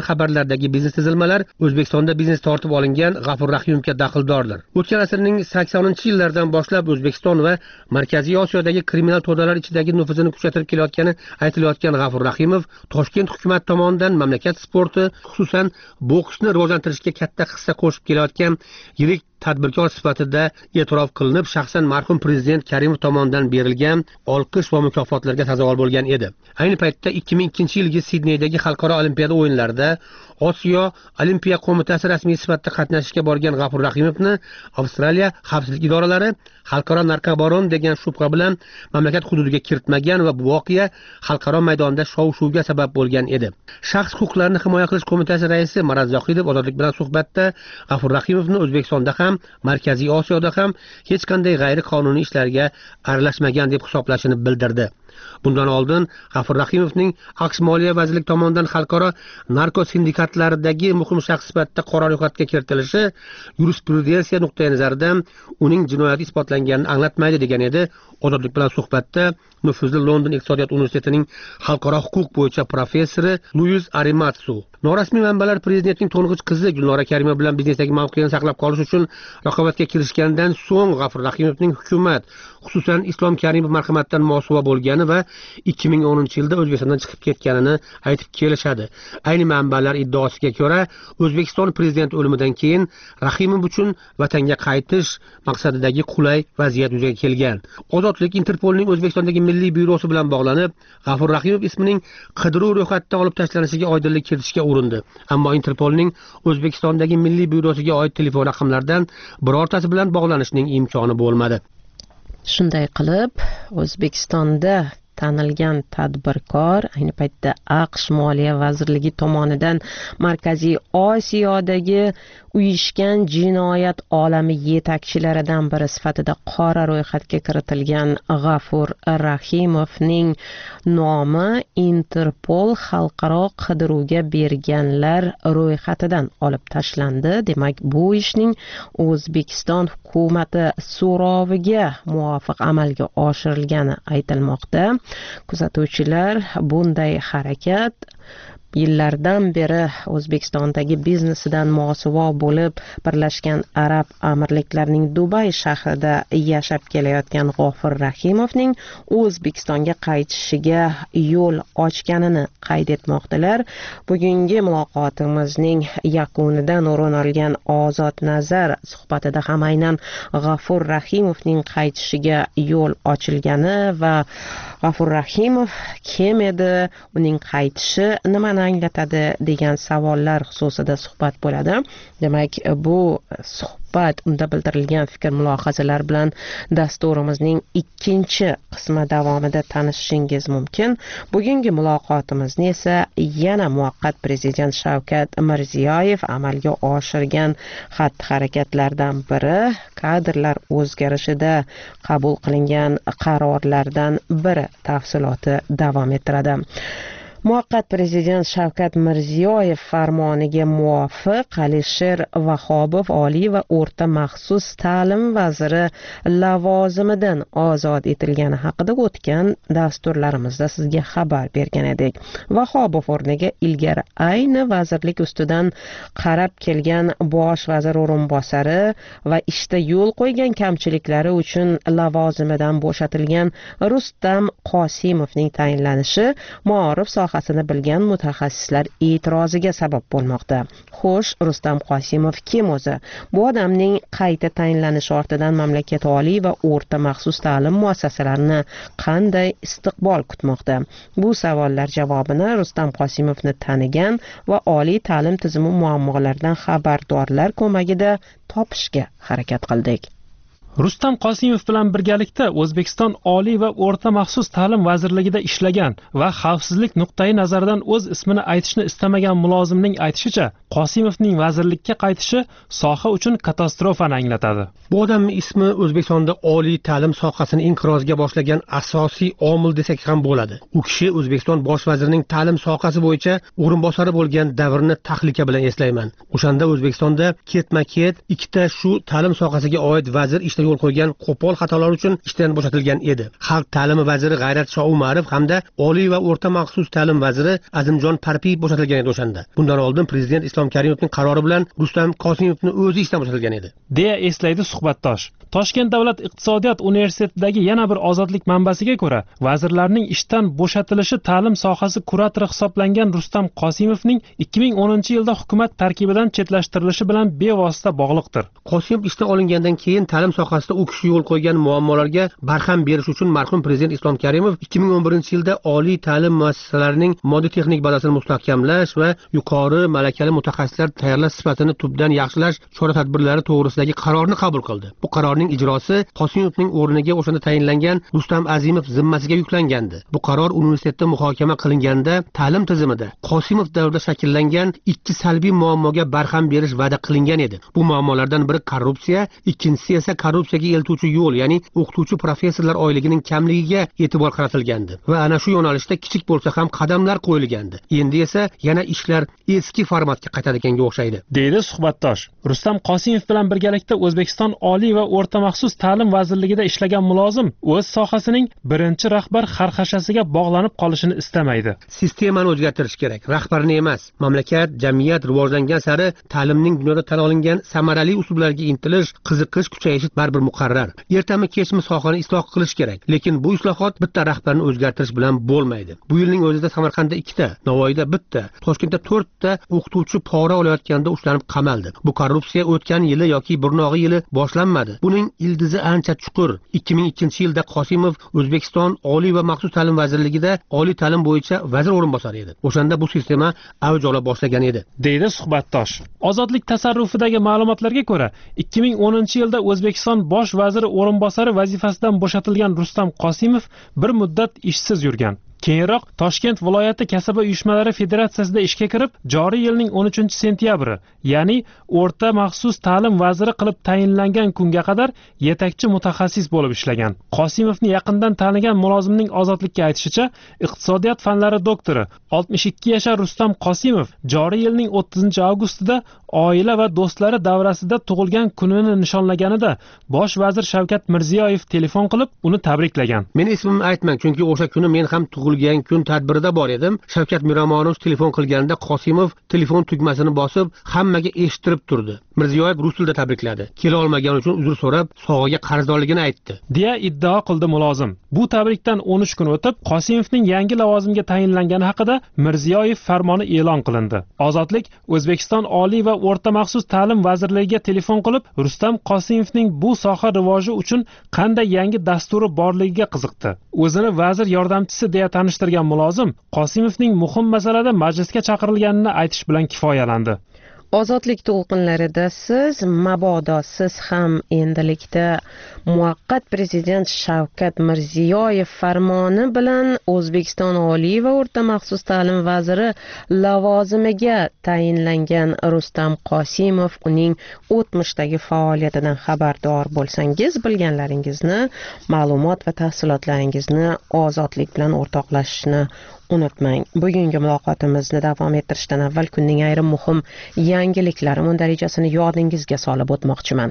xabarlardagi biznes tizilmalar O'zbekistonda biznes tortib olingan G'afur Rahimovga daxldordir. O'tgan asrning saksoninchi yillardan boshlab O'zbekiston va Markaziy Osiyodagi kriminal to'dalar ichidagi nufuzini kuchaytirib kelayotgani aytilayotgan G'afur Rahimov Toshkent hukumat tomonidan mamlakat sporti, xususan boksni rivojlantirishga katta hissa qo'shib kelayotgan yirik tadbirkor sifatida e'tirof qilinib, shaxsan marhum prezident Karimov tomonidan berilgan olqish va mukofotlarga sazovor bo'lgan edi. Ayni paytda ikki ming ikkinchi yilgi Sidneydagi xalqaro olimpiada o'yinlarida Osiyo Olimpiya qo'mitasi rasmiy sifatida qatnashishga borgan G'afur Rahimovni Avstraliya xavfsizlik idoralari xalqaro narkobaron degan shubha bilan mamlakat hududiga kiritmagan va bu voqea xalqaro maydonda shov-shuvga sabab bo'lgan edi. Shaxs huquqlarini himoya qilish qo'mitasi raisi Maraz Zohidov Ozodlik bilan suhbatda G'afur Rahimovni O'zbekistonda ham Markaziy Osiyoda ham hech qanday g'ayriqonuniy ishlarga aralashmagan deb hisoblashini bildirdi. Bundan oldin G'afur Rahimovning AQSh Moliya vazirligi tomonidan xalqaro narko sindikatlaridagi muhim shaxs sifatida qora ro'yxatga kiritilishi yurisprudensiya nuqtai nazaridan uning jinoyati isbotlanganini anglatmaydi degan edi. Ozodlik bilan suhbatda nufuzli London iqtisodiyot universitetining xalqaro huquq bo'yicha professori Luis Arimatsu norasmiy manbalar prezidentning to'ng'ich qizi Gulnora Karimova bilan biznesdagi mavqeini saqlab qolish uchun raqobatga kirishgandan so'ng G'afur Rahimovning hukumat, xususan Islom Karimov marhamatdan mosuvo bo'lgani va ikki ming o'ninchi yilda O'zbekistondan chiqib ketganini aytib kelishadi. Ayni manbalar iddaosiga ko'ra, O'zbekiston prezidenti o'limidan keyin Rahimov uchun vatanga qaytish maqsadidagi qulay vaziyat yuzaga kelgan. Ozodlik Interpolning O'zbekistondagi milliy byurosi bilan bog'lanib, G'afur Rahimov ismining qidiruv ro'yxatidan olib tashlanishiga oydinlik kiritishga urindi. Ammo Interpolning O'zbekistondagi milliy byurosiga oid telefon raqamlaridan birortasi bilan bog'lanishning imkoni bo'lmadi. Shunday qilib, O'zbekistonda tanilgan tadbirkor ayni paytda AQSh Moliya vazirligi tomonidan Markaziy Osiyodagi uyushgan jinoyat olami yetakchilaridan biri sifatida qora ro'yxatga kiritilgan G'afur Rahimovning nomi Interpol xalqaro qidiruvga berganlar ro'yxatidan olib tashlandi. Demak, bu ishning O'zbekiston hukumati so'roviga muvofiq amalga oshirilgani aytilmoqda. Kuzatuvchilar bunday harakat yillardan beri O'zbekistondagi biznesidan mosuvo bo'lib Birlashgan Arab Amirliklarining Dubay shahrida yashab kelayotgan G'afur Rahimovning O'zbekistonga qaytishiga yo'l ochganini qayd etmoqdalar. Bugungi muloqotimizning yakunidan o'rin olgan Ozod Nazar suhbatida ham aynan G'afur Rahimovning qaytishiga yo'l ochilgani va G'afur Rahimov kim edi, uning qaytishi nima anglatadi degan savollar xususida suhbat bo'ladi. Demak, bu suhbat unda bildirilgan fikr mulohazalar bilan dasturimizning ikkinchi qismi davomida tanishishingiz mumkin. Bugungi muloqotimizni esa yana muvaqqat prezident Shavkat Mirziyoyev amalga oshirgan xatti-harakatlardan biri, kadrlar o'zgarishida qabul qilingan qarorlardan biri tafsiloti davom ettiradi. Muvaqqat prezident Shavkat Mirziyoyev farmoniga muvofiq Alisher Vahobov oliy va o'rta maxsus ta'lim vaziri lavozimidan ozod etilgani haqida o'tgan dasturlarimizda sizga xabar bergan edik. Vahobov o'rniga ilgari ayni vazirlik ustidan qarab kelgan bosh vazir o'rinbosari va ishda yo'l qo'ygan kamchiliklari uchun lavozimidan bo'shatilgan Rustam Qosimovning tayinlanishi ma'rif sohasini bilgan mutaxassislar e'tiroziga sabab bo'lmoqda. Xo'sh, Rustam Qosimov kim o'zi? Bu odamning qayta tayinlanishi ortidan mamlakat oliy va o'rta maxsus ta'lim muassasalarini qanday istiqbol kutmoqda? Bu savollar javobini Rustam Qosimovni tanigan va oliy ta'lim tizimi muammolaridan xabardorlar ko'magida topishga harakat qildik. Rustam Qosimov bilan birgalikda O'zbekiston Oliy va o'rta maxsus ta'lim vazirligida ishlagan va xavfsizlik nuqtai nazaridan o'z ismini aytishni istamagan mulozimning aytishicha, Qosimovning vazirlikka qaytishi soha uchun katastrofani anglatadi. Bu odamning ismi O'zbekistonda oliy ta'lim sohasini inqirozga boshlagan asosiy omil desak ham bo'ladi. U kishi O'zbekiston bosh vazirining ta'lim sohasi bo'yicha o'rinbosari bo'lgan davrni tahlika bilan eslayman. O'shanda O'zbekistonda ketma-ket ikkita shu ta'lim sohasiga oid vazir ishda yo'l qo'ygan qo'pol xatolar uchun ishdan bo'shatilgan edi. Xalq ta'limi vaziri G'ayrat Shoumarov hamda Oliy va o'rta maxsus ta'lim vaziri Azimjon Parpiyev bo'shatilgan edi o'shanda. Bundan oldin prezident Islom Karimovning qarori bilan Rustam Qosimovni o'zi ishdan bo'shatilgan edi, deya eslaydi suhbatdosh. Toshkent davlat iqtisodiyot universitetidagi yana bir ozodlik manbasiga ko'ra, vazirlarning ishdan bo'shatilishi ta'lim sohasi kuratori hisoblangan Rustam Qosimovning ikki ming o'ninchi yilda hukumat tarkibidan chetlashtirilishi bilan bevosita bog'liqdir. Qosimov ishdan olingandan keyin ta'lim sohasida u kishi yo'l qo'ygan muammolarga barham berish uchun marhum prezident Islom Karimov ikki ming o'n birinchi yilda oliy ta'lim muassasalarining moddiy texnik bazasini mustahkamlash va yuqori malakali mutaxassislar tayyorlash sifatini tubdan yaxshilash chora-tadbirlari to'g'risidagi qarorni qabul qildi. Bu qarorning ijrosi Qosimovning o'rniga o'shanda tayinlangan Rustam Azimov zimmasiga yuklangandi. Bu qaror universitetda muhokama qilinganda ta'lim tizimida Qosimov davrida shakllangan ikki salbiy muammoga barham berish va'da qilingan edi. Bu muammolardan biri korrupsiya, ikkinchisi esa korrupsiyaga eltuvchi yo'l, ya'ni o'qituvchi professorlar oyligining kamligiga e'tibor qaratilgandi va ana shu yo'nalishda kichik bo'lsa ham qadamlar qo'yilgandi. Endi esa yana ishlar eski formatga qaytadiganga o'xshaydi, deydi suhbatdosh. Rustam Qosimov bilan birgalikda O'zbekiston Oliy va o'rta maxsus ta'lim vazirligida ishlagan mulozim o'z sohasining birinchi rahbar xarxashasiga bog'lanib qolishini istamaydi. Sistemani o'zgartirish kerak, rahbarni emas. Mamlakat, jamiyat rivojlangan sari ta'limning dunyoda tan olingan samarali usullarga intilish, qiziqish kuchayishi baribir muqarrar. Ertami kechmi sohani isloh qilish kerak, lekin bu islohot bitta rahbarni o'zgartirish bilan bo'lmaydi. Bu yilning o'zida Samarqandda ikkita, Navoiyda bitta, Toshkentda to'rtta o'qituvchi pora olayotganda ushlanib qamaldi. Bu korrupsiya o'tgan yili yoki burnog'i yili boshlanmadi. Buning ildizi ancha chuqur. ikki ming ikkinchi yilda Qosimov O'zbekiston Oliy va maxsus ta'lim vazirligida oliy ta'lim bo'yicha vazir o'rinbosari edi. O'shanda bu sistema avj ola boshlagan edi, deydi suhbatdosh. Ozodlik tasarrufidagi ma'lumotlarga ko'ra, ikki ming o'ninchi yilda O'zbekiston bosh vaziri o'rinbosari vazifasidan bo'shatilgan Rustam Qosimov bir muddat ishsiz yurgan. Keyinroq Toshkent viloyati kasaba uyushmalari federatsiyasida ishga kirib, joriy yilning o'n uchinchi sentyabri, ya'ni o'rta maxsus ta'lim vaziri qilib tayinlangan kunga qadar yetakchi mutaxassis bo'lib ishlagan. Qosimovni yaqindan tanigan mulozimning ozodlikka aytishicha, iqtisodiyot fanlari doktori oltmish ikki yashar Rustam Qosimov joriy yilning o'ttizinchi avgustida oila va do'stlari davrasida tug'ilgan kunini nishonlaganida bosh vazir Shavkat Mirziyoyev telefon qilib, uni tabriklagan. Men ismimni aytmang, chunki o'sha kuni men ham tug'ilgan kun tadbirida bor edim. Shavkat Miromonovich telefon qilganda Qosimov telefon tugmasini bosib, hammaga eshittirib turdi. Mirziyoyev rus tilida tabrikladi. Kela olmagani uchun uzr so'rab, sog'aga qarzdorligini aytdi, deya iddao qildi mulozim. Bu tabrikdan o'n uch kun o'tib, Qosimovning yangi lavozimga tayinlangani haqida Mirziyoyev farmoni e'lon qilindi. Ozodlik O'zbekiston Oliy va o'rta maxsus ta'lim vazirligiga telefon qilib, Rustam Qosimovning bu soha rivoji uchun qanday yangi dasturi borligiga qiziqdi. O'zini vazir yordamchisi deya tanishtirgan mulozim Qosimovning muhim masalada majlisga chaqirilganini aytish bilan kifoyalandi. Ozodlik to'lqinlarida siz, mabodo siz ham endilikda muvaqqat prezident Shavkat Mirziyoyev farmoni bilan O'zbekiston Oliy va o'rta maxsus ta'lim vaziri lavozimiga tayinlangan Rustam Qosimov uning o'tmishdagi faoliyatidan xabardor bo'lsangiz, bilganlaringizni, ma'lumot va tafsilotlaringizni Ozodlik bilan o'rtoqlashishni unutmang. Bugungi muloqotimizni davom ettirishdan avval kunning ayrim muhim yangiliklari mundarijasini yodingizga solib o'tmoqchiman.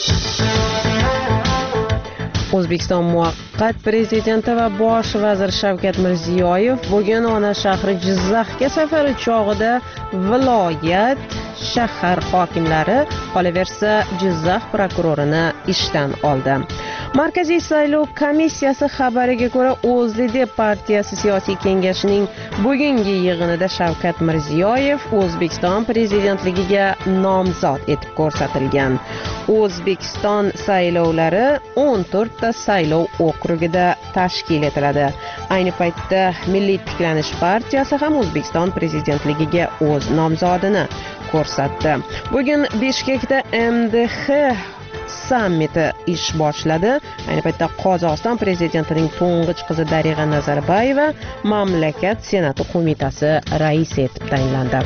O'zbekiston muvaqqat prezidenti va bosh vazir Shavkat Mirziyoyev bugun ona shahri Jizzaxga safari chog'ida viloyat, shahar hokimlari, qolaversa Jizzax prokurorini ishdan oldi. Markaziy saylov komissiyasi xabariga ko'ra, O'zLiDeP partiyasi siyosiy kengashining bugungi yig'inida Shavkat Mirziyoyev O'zbekiston prezidentligiga nomzod etib ko'rsatilgan. O'zbekiston saylovlari o'n to'rtta saylov okrugida tashkil etiladi. Ayni paytda Milliy tiklanish partiyasi ham O'zbekiston prezidentligiga o'z nomzodini ko'rsatdi. Bugun Bishkekda M D H sammiti ish boshladi. Ayni paytda Qozog'iston prezidentining to'ng'ich qizi Darig'a Nazarbayeva mamlakat senati qo'mitasi raisi etib tayinlandi.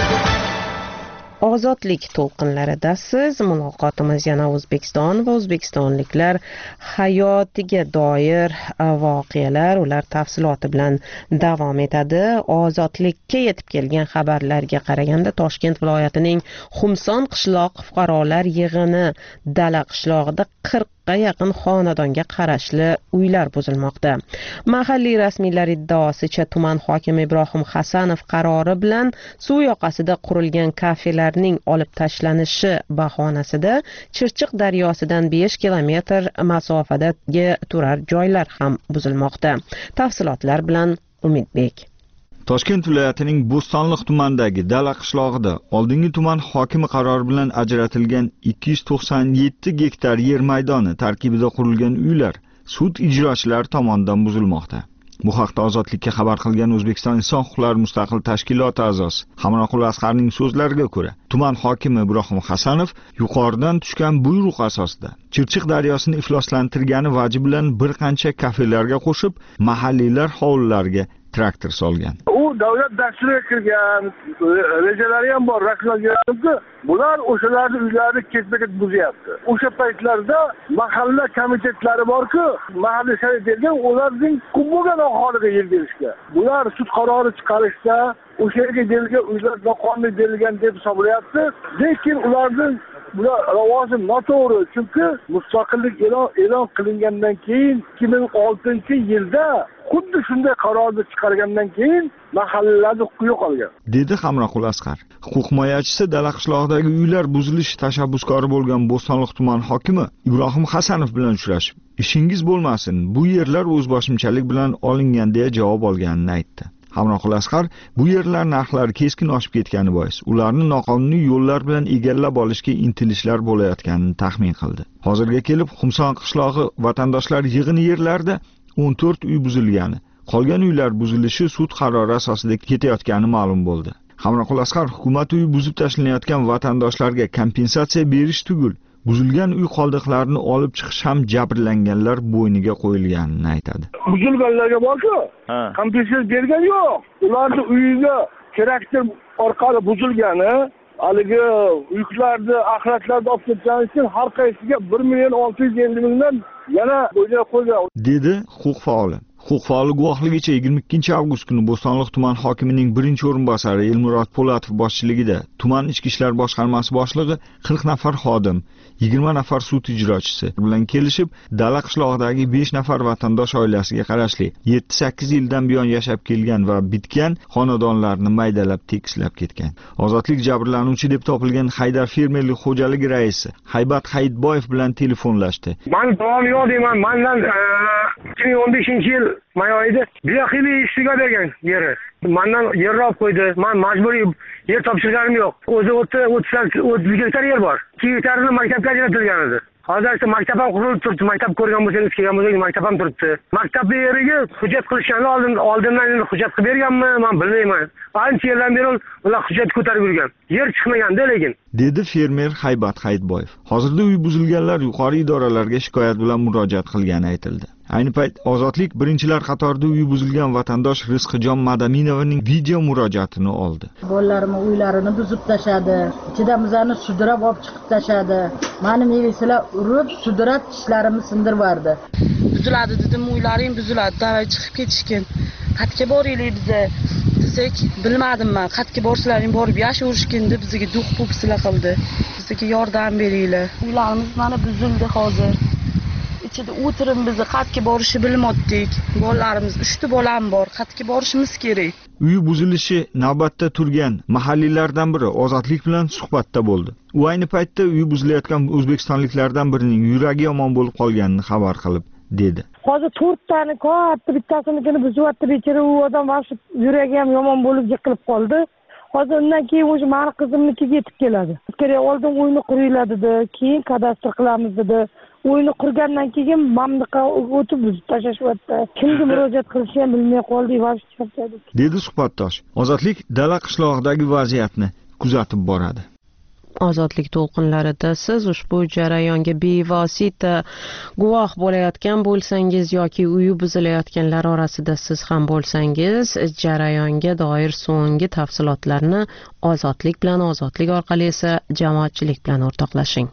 Ozodlik to'lqinlarida siz, muloqotimiz yana O'zbekiston va o'zbekistonliklar hayotiga doir voqealar, ular tafsiloti bilan davom etadi. Ozodlikka yetib kelgan xabarlarga qaraganda, Toshkent viloyatining Xumson qishloq fuqarolar yig'ini Dala qishlog'ida qirq qirqqa yaqin xonadonga qarashli uylar buzilmoqda. Mahalliy rasmiylar iddaosicha tuman hokimi Ibrohim Hasanov qarori bilan suv yoqasida qurilgan kafelarning olib tashlanishi bahonasida Chirchiq daryosidan besh kilometr masofadagi turar joylar ham buzilmoqda. Tafsilotlar bilan Umidbek. Toshkent viloyatining Bo'stonliq tumanidagi Dala qishlog'ida oldingi tuman hokimi qarori bilan ajratilgan ikki yuz to'qson yetti gektar yer maydoni tarkibida qurilgan uylar sud ijrochilari tomonidan buzilmoqda. Bu haqda Ozodlikka xabar qilgan O'zbekiston Inson huquqlari mustaqil tashkiloti a'zosi Hamroqul Asqarning so'zlariga ko'ra, tuman hokimi Ibrohim Hasanov yuqoridan tushgan buyruq asosida Chirchiq daryosini ifloslantirgani vaji bilan bir qancha kafelarga qo'shib, mahalliylar hovlilariga traktor solgan. U davlat dasturiga kirgan, rejalari ham bor, rasmlanganki, bular o'shalarning uylarini ketma-ket buzyapti. O'sha paytlarda mahalla komitetlari bor-ku, mahalliy shayt bergan, ularning ko'p bo'lgan aholiga yer berishga. Bular sud qarori chiqarishda o'sha yerga berilgan uylar noqonuniy berilgan deb hisoblayapti. Lekin ularning bular lavozim noto'g'ri, chunki mustaqillik e'lon e'lon qilingandan keyin ikki ming oltinchi yilda xuddi shunday qarorni chiqargandan keyin mahallalarning huquqi yo'qolgan, dedi Hamroqul Asqar. Huquq himoyachisi Dala qishlog'idagi uylar buzilishi tashabbuskori bo'lgan Bo'stonliq tuman hokimi Ibrohim Hasanov bilan uchrashib, "Ishingiz bo'lmasin, bu yerlar o'zboshimchalik bilan olingan" deya javob olganini aytdi. Hamroqul Asqar bu yerlar narxlari keskin oshib ketgani bois ularni noqonuniy yo'llar bilan egallab olishga intilishlar bo'layotganini taxmin qildi. Hozirga kelib Xumson qishlog'i vatandoshlar yig'ini yerlarida o'n to'rt uy buzilgani, qolgan uylar buzilishi sud qarori asosida ketayotgani ma'lum bo'ldi. Hamroqul Asqar hukumat uyi buzib tashlanayotgan vatandoshlarga kompensatsiya berish tugul, buzilgan uy qoldiqlarini olib chiqish ham jabrlanganlar bo'yniga qo'yilganini aytadi. Buzilganlarga borku, kompensatsiya bergan yo'q. Ularning uyiga traktor orqali buzilgani, haligi yuklarni, axlatlarni olib ketgani uchun har qaysiga bir million olti yuz ellik mingdan yana o'ylab qo'ygan, dedi huquq faoli. Huquq faoli guvohligicha yigirma ikkinchi avgust kuni Bo'stonliq tuman hokimining birinchi o'rinbosari Elmurod Po'latov boshchiligida tuman ichki ishlar boshqarmasi boshlig'i qirq nafar xodim, yigirma nafar sud ijrochisi bilan kelishib, Dala qishlog'idagi besh nafar vatandosh oilasiga qarashli yetti sakkiz yildan buyon yashab kelgan va bitgan xonadonlarni maydalab tekislab ketgan. Ozodlik jabrlanuvchi deb topilgan Haydar fermerlik xo'jaligi raisi Haybat Hayitboyev bilan telefonlashdi. Men davom yo'q deyman, mendan ikki ming o'n beshinchi yil may oyida Biyaxibi ishga bergan yeri. Mendan yer olib qo'ydi. Men majburiy yer topshirganim yo'q. O'zi o'ttiz gektar yer bor. ikki gektarini maktabga ajratilgan edi. Hozir esa maktab ham qurilib turibdi. Maktab ko'rgan bo'lsangiz, kelgan bo'lsangiz maktab ham turibdi. Maktab yeriga hujjat qilishganlar oldin oldindan endi hujjat qilib berganmi, men bilmayman. Ancha yildan beri ular hujjat ko'tarib yurgan. Yer chiqmaganda lekin, dedi fermer Haybat Hayitboyev. Hozirda uy buzilganlar yuqori idoralarga shikoyat bilan murojaat qilgani aytildi. Ayni payt Ozodlik birinchilar qatorida uyi buzilgan vatandosh Rizqijon Madaminovaning video murojaatini oldi. Bolalarimni uylarini buzib tashadi, ichidamizani sudrab olib chiqib tashadi. Meni mevasilar urib, sudrab tishlarimni sindirib yubordi. Buziladi dedim, uylaring buziladi, davay chiqib ketishgan. Qayerga boraylik biza? Desak, bilmadim men. Qayerga borsalar borib yashaverishgan deb bizga duq po'pislar qildi. Bizga yordam beringlar. Uylarimiz mana buzildi hozir. Ichida o'tirim bizni qayerga borishni bilmoqdik. Bolalarimiz uchta bolam bor. Qayerga borishimiz kerak. Uyi buzilishi navbatda turgan mahalliylardan biri Ozodlik bilan suhbatda bo'ldi. U ayni paytda uyi buzilayotgan o'zbekistonliklardan birining yuragi yomon bo'lib qolganini xabar qilib dedi. Hozir to'rttani katta bittasinikini buzyapti, bechora u odam vaqti yuragi ham yomon bo'lib yiqilib qoldi. Hozir undan keyin o'sha meni qizimnikiga yetib keladi. Kerak oldin uyni quriladi dedi, keyin kadastr qilamiz dedi. Uyni qurgandan keyin mamliqa o'tib buzib tashlashibdi. Kimga murojaat qilishni ham bilmay qoldik, vaqt charchadik, dedi suhbatdosh. Ozodlik Dala qishlog'idagi vaziyatni kuzatib boradi. Ozodlik to'lqinlarida siz ushbu jarayonga bevosita guvoh bo'layotgan bo'lsangiz yoki uyi buzilayotganlar orasida siz ham bo'lsangiz, jarayonga doir so'nggi tafsilotlarni Ozodlik bilan, Ozodlik orqali esa jamoatchilik bilan o'rtoqlashing.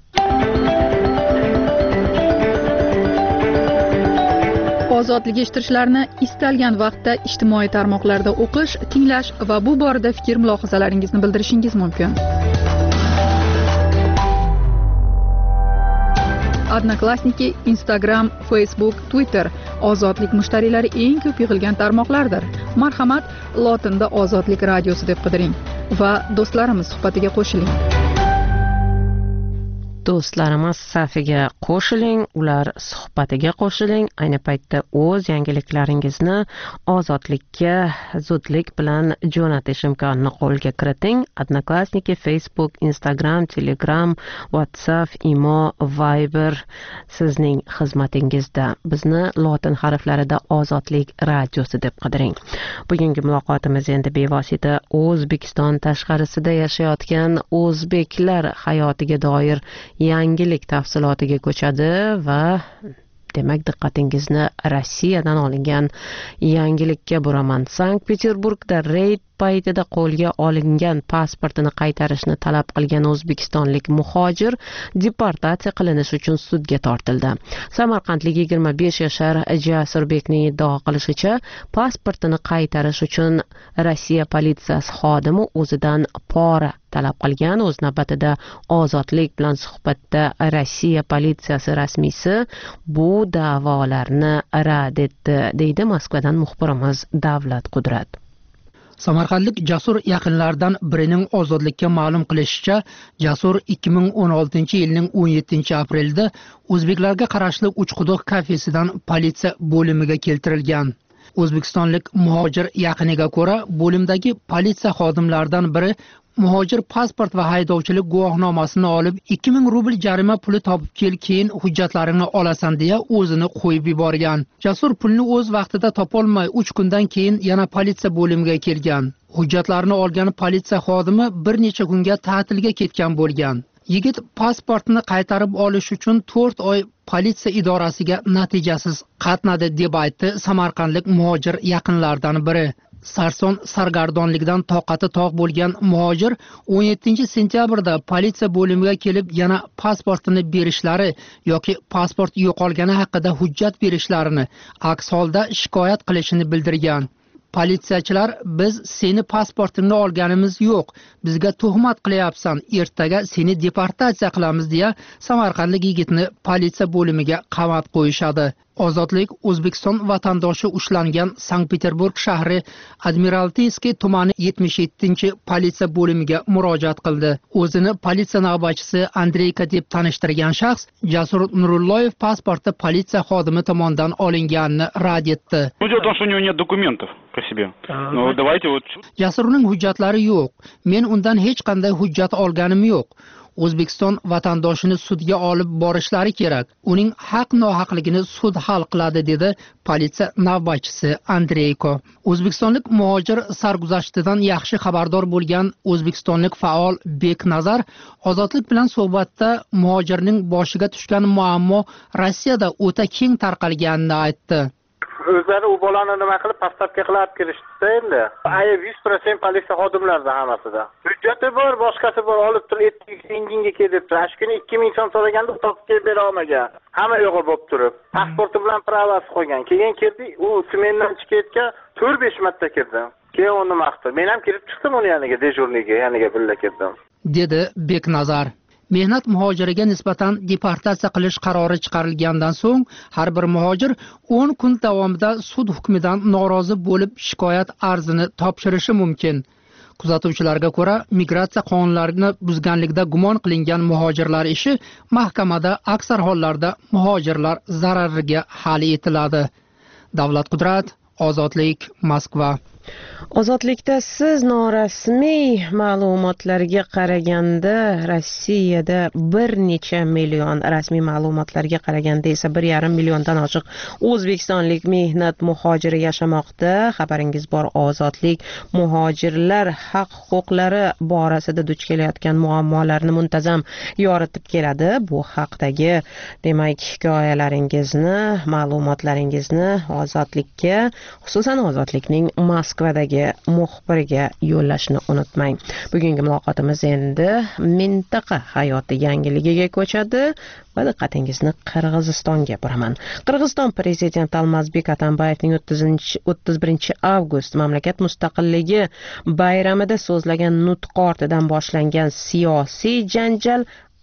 Ozodlik eshittirishlarini istalgan vaqtda ijtimoiy tarmoqlarda o'qish, tinglash va bu borada fikr mulohazalaringizni bildirishingiz mumkin. Odnoklassniki, Instagram, Facebook, Twitter ozodlik mushtariylari eng ko'p yig'ilgan tarmoqlardir. Marhamat, lotinda ozodlik radiosi deb qidiring va do'stlarimiz suhbatiga qo'shiling. Do'stlarimiz safiga qo'shiling, ular suhbatiga qo'shiling. Ayni paytda o'z yangiliklaringizni ozodlikka zudlik bilan jo'natish imkonini qo'lga kiriting. Odnoklassniki, Facebook, Instagram, Telegram, WhatsApp, Imo, Viber sizning xizmatingizda. Bizni lotin harflarida ozodlik radiosi deb qidiring. Bugungi muloqotimiz endi bevosita O'zbekiston tashqarisida yashayotgan o'zbeklar hayotiga doir yangilik tafsilotiga ko'chadi va demak diqqatingizni Rossiyadan olingan yangilikka buraman. Sankt-Peterburgda reyd paytida qo'lga olingan pasportini qaytarishni talab qilgan o'zbekistonlik muhojir deportatsiya qilinishi uchun sudga tortildi. Samarqandlik yigirma besh yashar Jasurbekning iddao qilishicha, pasportini qaytarish uchun Rossiya politsiyasi xodimi o'zidan pora talab qilgan. O'z navbatida ozodlik bilan suhbatda Rossiya politsiyasi rasmiysi bu da'volarni rad etdi, deydi Moskvadan muxbirimiz Davlat Qudrat. Samarqandlik Jasur yaqinlaridan birining ozodlikka ma'lum qilishicha, Jasur ikki ming o'n oltinchi yilning o'n yettinchi aprelida o'zbeklarga qarashli Uchquduq kafesidan politsiya bo'limiga keltirilgan. O'zbekistonlik muhojir yaqiniga ko'ra, bo'limdagi politsiya xodimlaridan biri muhojir pasport va haydovchilik guvohnomasini olib ikki ming rubl jarima puli topib kel, keyin hujjatlarini olasan deya o'zini qo'yib yuborgan. Jasur pulni o'z vaqtida topolmay uch kundan keyin yana politsiya bo'limiga kelgan. Hujjatlarini olgan politsiya xodimi bir necha kunga ta'tilga ketgan bo'lgan. Yigit pasportini qaytarib olish uchun to'rt oy politsiya idorasiga natijasiz qatnadi deb aytdi Samarqandlik muhojir yaqinlaridan biri. Sarson sargardonlikdan toqati toq bo'lgan muhojir o'n yettinchi sentyabrda politsiya bo'limiga kelib yana pasportini berishlari yoki pasport yo'qolgani haqida hujjat berishlarini, aks holda shikoyat qilishini bildirgan. Politsiyachilar, biz seni pasportingni olganimiz yo'q, bizga tuhmat qilyapsan, ertaga seni deportatsiya qilamiz deya samarqandlik yigitni politsiya bo'limiga qamab qo'yishadi. Ozodlik O'zbekiston vatandoshi ushlangan Sankt-Peterburg shahri Admiraltiyskiy tumani yetmish yettinchi politsiya bo'limiga murojaat qildi. O'zini politsiya navbatchisi Andreyka deb tanishtirgan shaxs Jasur Nurulloyev pasporti politsiya xodimi tomonidan olinganini rad etdi. Jasurning hujjatlari yo'q. Men undan hech qanday hujjat olganim yo'q. O'zbekiston vatandoshini sudga olib borishlari kerak. Uning haq-nohaqligini sud hal qiladi, dedi politsiya navbatchisi Andreyko. O'zbekistonlik muhojir sarguzashtidan yaxshi xabardor bo'lgan o'zbekistonlik faol Beknazar ozodlik bilan suhbatda muhojirning boshiga tushgan muammo Rossiyada o'ta keng tarqalganini aytdi. O'zlari u bolani nima qilib pastavka qilib kirishdi endi. Ayb yuz foiz politsiya xodimlarida hammasiga. Hujjati bor, boshqasi bor, olib turib inginga kelib, shu kuni ikki ming so'm so'raganda topib kelib bera olmagan. Hamma yo'g'il bo'lib turib, pasporti bilan pravasi qo'ygan. Keyin kirdi, u smendan chiqayotga to'rt besh marta kirdi. Keyin uni maqtadi. Men ham kirib chiqdim uni yoniga, dejurniga, yoniga birga kirdim, dedi Beknazar. Mehnat muhojiriga nisbatan deportatsiya qilish qarori chiqarilgandan so'ng har bir muhojir o'n kun davomida sud hukmidan norozi bo'lib shikoyat arzini topshirishi mumkin. Kuzatuvchilarga ko'ra, migratsiya qonunlarini buzganlikda gumon qilingan muhojirlar ishi mahkamada aksar hollarda muhojirlar zarariga hal etiladi. Davlat Qudrat, Ozodlik, Moskva. Ozodlikda siz norasmiy ma'lumotlarga qaraganda Rossiyada bir necha million, rasmiy ma'lumotlarga qaraganda esa bir yarim milliondan oshiq o'zbekistonlik mehnat muhojiri yashamoqda. Xabaringiz bor, Ozodlik muhojirlar haq-huquqlari borasida duch kelayotgan muammolarni muntazam yoritib keladi. Bu haqdagi demak hikoyalaringizni, ma'lumotlaringizni Ozodlikka, xususan Ozodlikning Moskvadagi muxbiriga yo'llashni unutmang. Bugungi muloqotimiz endi mintaqa hayoti yangiligiga ko'chadi va diqqatingizni Qirg'izistonga buraman. Qirg'iziston prezidenti Almazbek Atambayevning o'ttiz birinchi avgust mamlakat mustaqilligi bayramida so'zlagan nutq ortidan boshlangan siyosiy janjal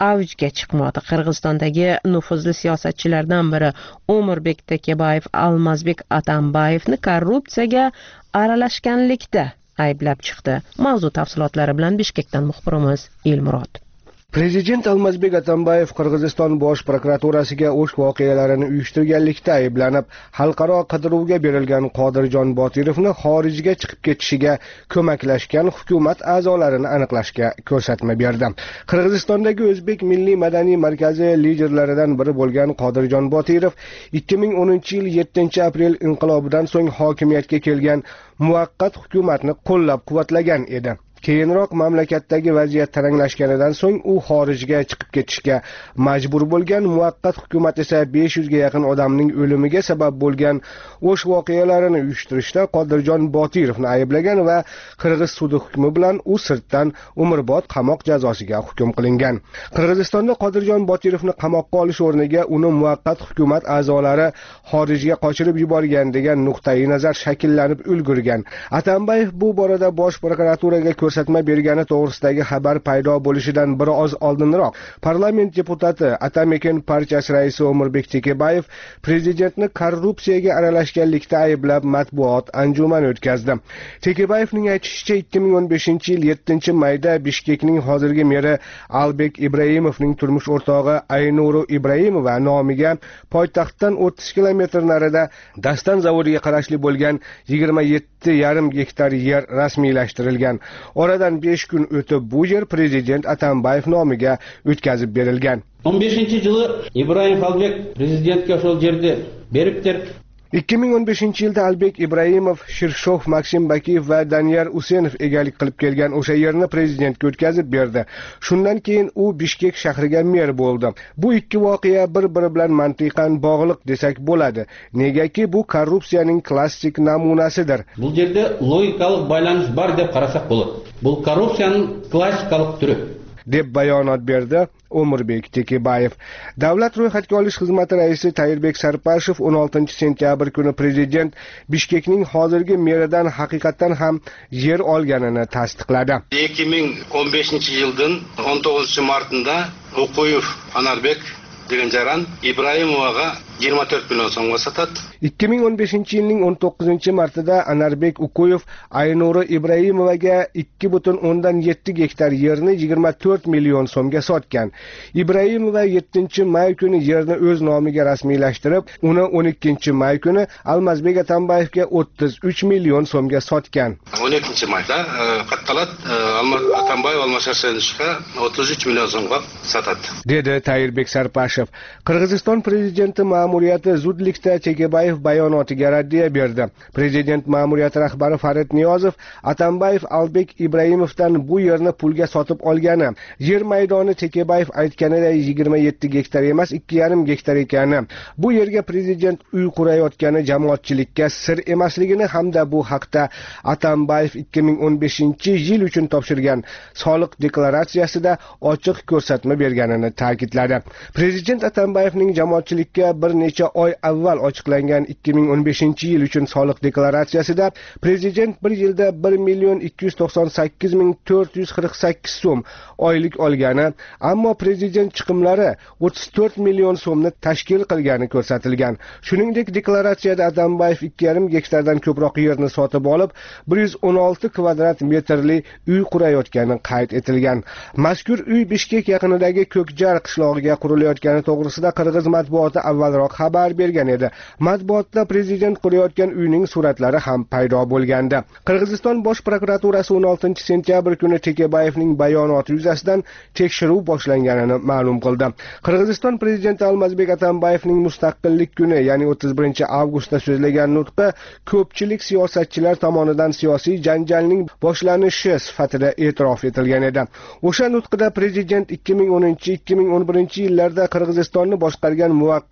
avjga chiqmoqda. Qirg'izistondagi nufuzli siyosatchilardan biri O'mirbek Tekebayev Almazbek Atambayevni korrupsiyaga aralashganlikda ayblab chiqdi. Mavzu tafsilotlari bilan Bishkekdan muxbirimiz Elmurod. Prezident Almazbek Atambayev Qirg'iziston bosh prokuraturasiga o'sh voqealarini uyushtirganlikda ayblanib, xalqaro qidiruvga berilgan Qodirjon Botirovni xorijga chiqib ketishiga ko'maklashgan hukumat a'zolarini aniqlashga ko'rsatma berdi. Qirg'izistondagi O'zbek Milliy madaniy markazi liderlaridan biri bo'lgan Qodirjon Botirov ikki ming o'ninchi yil yettinchi aprel inqilobidan so'ng hokimiyatga kelgan muvaqqat hukumatni qo'llab-quvvatlagan edi. Keyinroq mamlakatdagi vaziyat taranglashganidan so'ng u xorijga chiqib ketishga majbur bo'lgan. Muvaqqat hukumat esa besh yuzga yaqin odamning o'limiga sabab bo'lgan o'sh voqealarini uyushtirishda Qodirjon Botirovni ayblagan va Qirg'iz sudi hukmi bilan u sirtdan umrbod qamoq jazosiga hukm qilingan. Qirg'izistonda Qodirjon Botirovni qamoqqa olish o'rniga uni muvaqqat hukumat a'zolari xorijga qochirib yuborgan degan nuqtai nazar shakllanib ulgurgan. Atambayev bu borada bosh prokuraturaga ko'rsatma bergani to'g'risidagi xabar paydo bo'lishidan biroz oldinroq parlament deputati Atamekin partiyasi raisi O'mirbek Tekebayev prezidentni korrupsiyaga aralashganlikda ayblab matbuot anjumani o'tkazdi. Tekebayevning aytishicha, ikki ming o'n beshinchi yil yettinchi mayda Bishkekning hozirgi meri Albek Ibrahimovning turmush o'rtog'i Aynuru Ibrahimova nomiga poytaxtdan o'ttiz kilometr narida Dastan zavodiga qarashli bo'lgan yigirma yetti yarim gektar yer rasmiylashtirilgan. Oradan besh kun o'tib bu yer prezident Atambayev nomiga o'tkazib berilgan. o'n beshinchi yili Ibrahim Albek prezidentga o'shal yerda beribdir. ikki ming o'n beshinchi yilda Albek Ibrahimov, Shirshov Maksim Bakiyev va Daniyar Usenov egalik qilib kelgan o'sha yerni prezidentga o'tkazib berdi. Shundan keyin u Bishkek shahriga mer bo'ldi. Bu ikki voqea bir-biri bilan mantiqan bog'liq desak bo'ladi. Negaki bu korrupsiyaning klassik namunasidir. Bu yerda logikalik baylanish bor deb qarasak bo'ladi. Bu korrupsiyaning klassikalik turi deb bayonot berdi O'mirbek Tekebayev. Davlat ro'yxatga olish xizmati raisi Tayirbek Sarpashev o'n oltinchi sentyabr kuni prezident Bishkekning hozirgi meridan haqiqatan ham yer olganini tasdiqladi. ikki ming o'n beshinchi yildan o'n to'qqizinchi martida O'quyev Anarbek degan jaran Ibrahimovaga yigirma to'rt million so'mga sotadi. ikki ming o'n beshinchi yilning o'n to'qqizinchi martida Anarbek Ukoyev Aynuri Ibrahimovaga ikki butun o'ndan yetti gektar yerni yigirma to'rt million so'mga sotgan. Ibrahimova yettinchi may kuni yerni o'z nomiga rasmiylashtirib, uni o'n ikkinchi may kuni Almazbek Atambayevga o'ttiz uch million so'mga sotgan. o'n ikkinchi mayda qattalat Atambayev almashtirishga o'ttiz uch million so'mga sotadi, dedi Tayirbek Sarpashev. Qirg'iziston prezidenti ma'muriyati zudlikda Tekebayev bayonotiga raddiya berdi. Prezident ma'muriyati rahbari Farid Niyozov Atambayev Albek Ibrahimovdan bu yerni pulga sotib olgani, yer maydoni Tekebayev aytganiday yigirma yetti gektar emas, ikki yarim gektar ekani, bu yerga prezident uy qurayotgani jamoatchilikka sir emasligini hamda bu haqda Atambayev ikki ming o'n beshinchi yil uchun topshirgan soliq deklaratsiyasida ochiq ko'rsatma berganini ta'kidladi. Prezident Atambayevning jamoatchilikka bir necha oy avval ochiqlangan ikki ming o'n beshinchi yil uchun soliq deklaratsiyasida prezident bir yilda bir million ikki yuz to'qson sakkiz ming to'rt yuz qirq sakkiz so'm oylik olgani, ammo prezident chiqimlari o'ttiz to'rt million so'mni tashkil qilgani ko'rsatilgan. Shuningdek, deklaratsiyada Atambayev ikki yarim gektardan ko'proq yerni sotib olib, bir yuz o'n olti kvadrat metrli uy qurayotgani qayd etilgan. Mazkur uy Bishkek yaqinidagi Ko'kjar qishlog'iga qurilayotgani to'g'risida Qirg'iz matbuoti avvalroq xabar bergan edi. Matbuotda prezident qurayotgan uyning suratlari ham paydo bo'lgandi. Qirg'iziston bosh prokuraturasi o'n oltinchi sentyabr kuni Tekebayevning bayonoti yuzasidan tekshiruv boshlanganini ma'lum qildi. Qirg'iziston prezidenti Almazbek Atambayevning mustaqillik kuni, ya'ni o'ttiz birinchi avgustda so'zlagan nutqi ko'pchilik siyosatchilar tomonidan siyosiy janjalning boshlanishi sifatida e'tirof etilgan edi. O'sha nutqida prezident ikki ming o'ninchi ikki ming o'n birinchi yillarda Qirg'izistonni boshqargan muvaqqat hukumat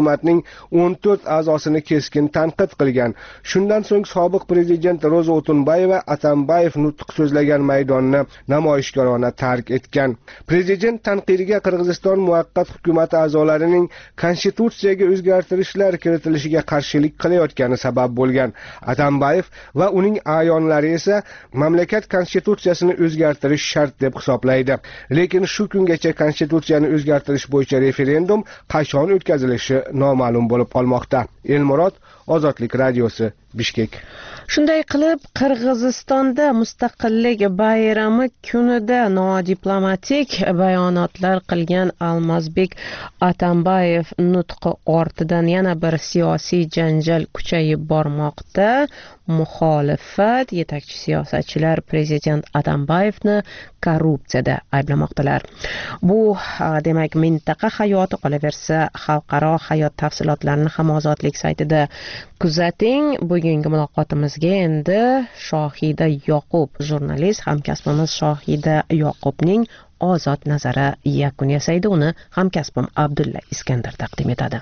hukumatning o'n to'rt a'zosini keskin tanqid qilgan. Shundan so'ng sobiq prezident Ro'za O'tunbayeva Atambayev nutq so'zlagan maydonni namoyishkorona tark etgan. Prezident tanqidiga Qirg'iziston muvaqqat hukumati a'zolarining konstitutsiyaga o'zgartirishlar kiritilishiga qarshilik qilayotgani sabab bo'lgan. Atambayev va uning a'yonlari esa mamlakat konstitutsiyasini o'zgartirish shart deb hisoblaydi. Lekin shu kungacha konstitutsiyani o'zgartirish bo'yicha referendum qachon o'tkazilishi noma'lum bo'lib qolmoqda. Elmurod, Ozodlik radiosi, Bishkek. Shunday qilib, Qirg'izistonda mustaqillik bayrami kunida nodiplomatik bayonotlar qilgan Almazbek Atambayev nutqi ortidan yana bir siyosiy janjal kuchayib bormoqda. Muxolifat yetakchi siyosatchilar prezident Atambayevni korrupsiyada ayblamoqdalar. Bu demak mintaqa hayoti, qolaversa xalqaro hayot tafsilotlarini ham Ozodlik saytida kuzating. Bugungi muloqotimizga endi Shohida Yoqub, jurnalist hamkasbimiz Shohida Yoqubning ozod nazari yakun yasaydi. Uni hamkasbim Abdulla Iskandar taqdim etadi.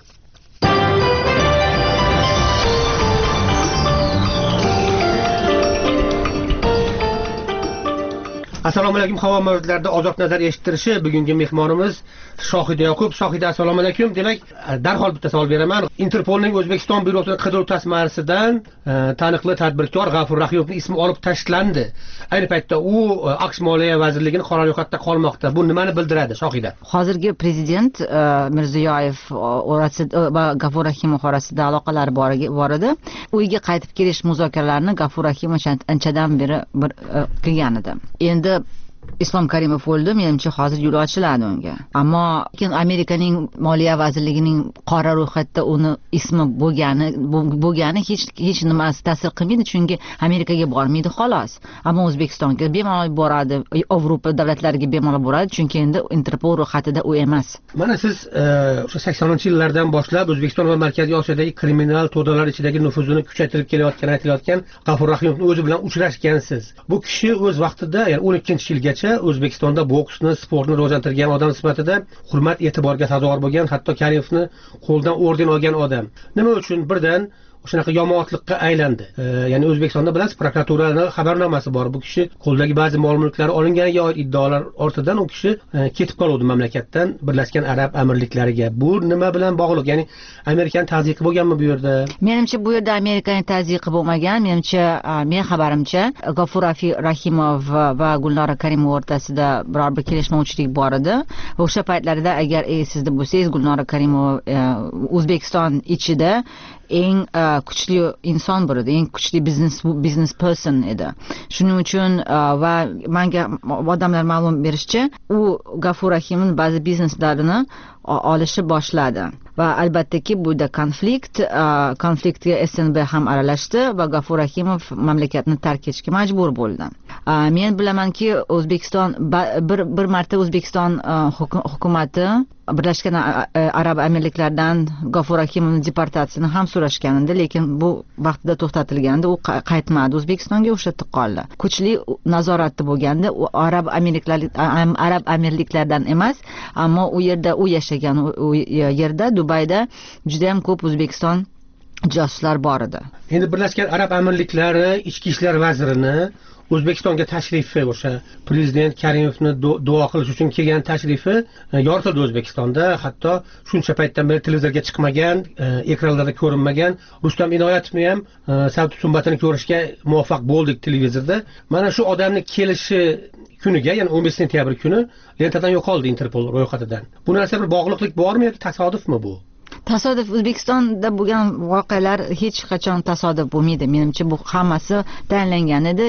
Assalomu alaykum. Havo mavjudlarida ozod nazar eshittirishi bugungi mehmonimiz Shohida Yoqub. Shohida, assalomu alaykum. Demak, darhol bitta savol beraman. Interpolning O'zbekiston byrosining qidiruv tasmasidan taniqli tadbirkor G'afur Rahimovning ismi olib tashlandi. Ayni paytda u Aqsh Moliya vazirligining qora ro'yxatida qolmoqda. Bu nimani bildiradi, Shohida? Hozirgi prezident Mirziyoyev orasida va G'afur Rahimov orasida aloqalar bor edi. Uyga qaytib kelish muzokaralarini G'afur Rahimov anchadan beri bir qilgan edi. Endi Islom Karimov o'ldi, menimcha hozir yo'l ochiladi unga. Ammo lekin Amerikaning Moliya vazirligining qora ro'yxatda uni ismi bo'lgani bo'lgani hech hech nima ta'sir qilmaydi, chunki Amerikaga bormaydi xolos. Ammo O'zbekistonga bemalol boradi, Yevropa davlatlariga bemalol boradi, chunki endi Interpol ro'yxatida u emas. Mana siz o'sha saksoninchi yillardan boshlab O'zbekiston va Markaziy Osiyodagi kriminal to'dalar ichidagi nufuzini kuchaytirib kelayotgani aytilayotgan G'afur Rahimovning o'zi bilan uchrashgansiz. Bu kishi o'z vaqtida, ya'ni o'n ikkinchi yilgacha O'zbekistonda boksni, sportni rivojlantirgan odam sifatida hurmat e'tiborga sazovor bo'lgan, hatto Karimovni qo'ldan orden olgan odam. Nima uchun birdan o'shanaqa yomonotlikqa aylandi? E, ya'ni O'zbekistonda bilasiz, prokuraturaning xabarnomasi bor. Bu kishi qo'ldagi ba'zi mol-mulklari olinganiga oid iddaolar ortidan u kishi e, ketib qoldi mamlakatdan Birlashgan Arab Amirliklariga. Bu nima bilan bog'liq? Ya'ni Amerikaning tazyiqi bo'lganmi bu yerda? Menimcha bu yerda Amerikaning tazyiqi bo'lmagan. Menimcha, men xabarimcha, G'afur Rahimov va Gulnora Karimova o'rtasida biror bir kelishmovchilik bor edi. O'sha paytlarda agar esingizda bo'lsangiz, Gulnora Karimova O'zbekiston ichida eng kuchli inson bir edi, eng kuchli biznes biznes person edi. Shuning uchun va menga odamlar ma'lum berishicha, u G'afur Rahimovning ba'zi bizneslarini olishi boshladi. Va albattaki bu da konflikt, konfliktga S N B ham aralashdi va G'afur Rahimov mamlakatni tark etishga majbur bo'ldi. Men bilamanki, O'zbekiston bir bir marta O'zbekiston hukumati Birlashgan Arab Amirliklaridan G'afur Rahimovning deportatsiyasini ham so'rashgan edi, lekin bu vaqtida to'xtatilgandi. U qaytmadi O'zbekistonga, o'sha yerda qoldi. Kuchli nazoratda bo'lganda, u Arab Amirliklar Arab Amirliklaridan emas, ammo u yerda u yashagan u yerda Dubayda juda ham ko'p O'zbekiston josuslar bor edi. Endi Birlashgan Arab Amirliklari ichki ishlar vazirini O'zbekistonga tashrifi, o'sha prezident Karimovni duo qilish uchun kelgan tashrifi yoritildi O'zbekistonda. Hatto shuncha paytdan beri televizorga chiqmagan, ekranlarda ko'rinmagan Rustam Inoyatovni ham savdo sumbatini ko'rishga muvaffaq bo'ldik televizorda. Mana shu odamning kelishi kuniga, ya'ni o'n besh sentyabr kuni lentadan yo'qoldi Interpol ro'yxatidan. Bu narsa bir bog'liqlik bormi yoki tasodifmi bu? Tasodif O'zbekistonda bo'lgan voqealar hech qachon tasodif bo'lmaydi. Menimcha bu hammasi tayinlangan edi,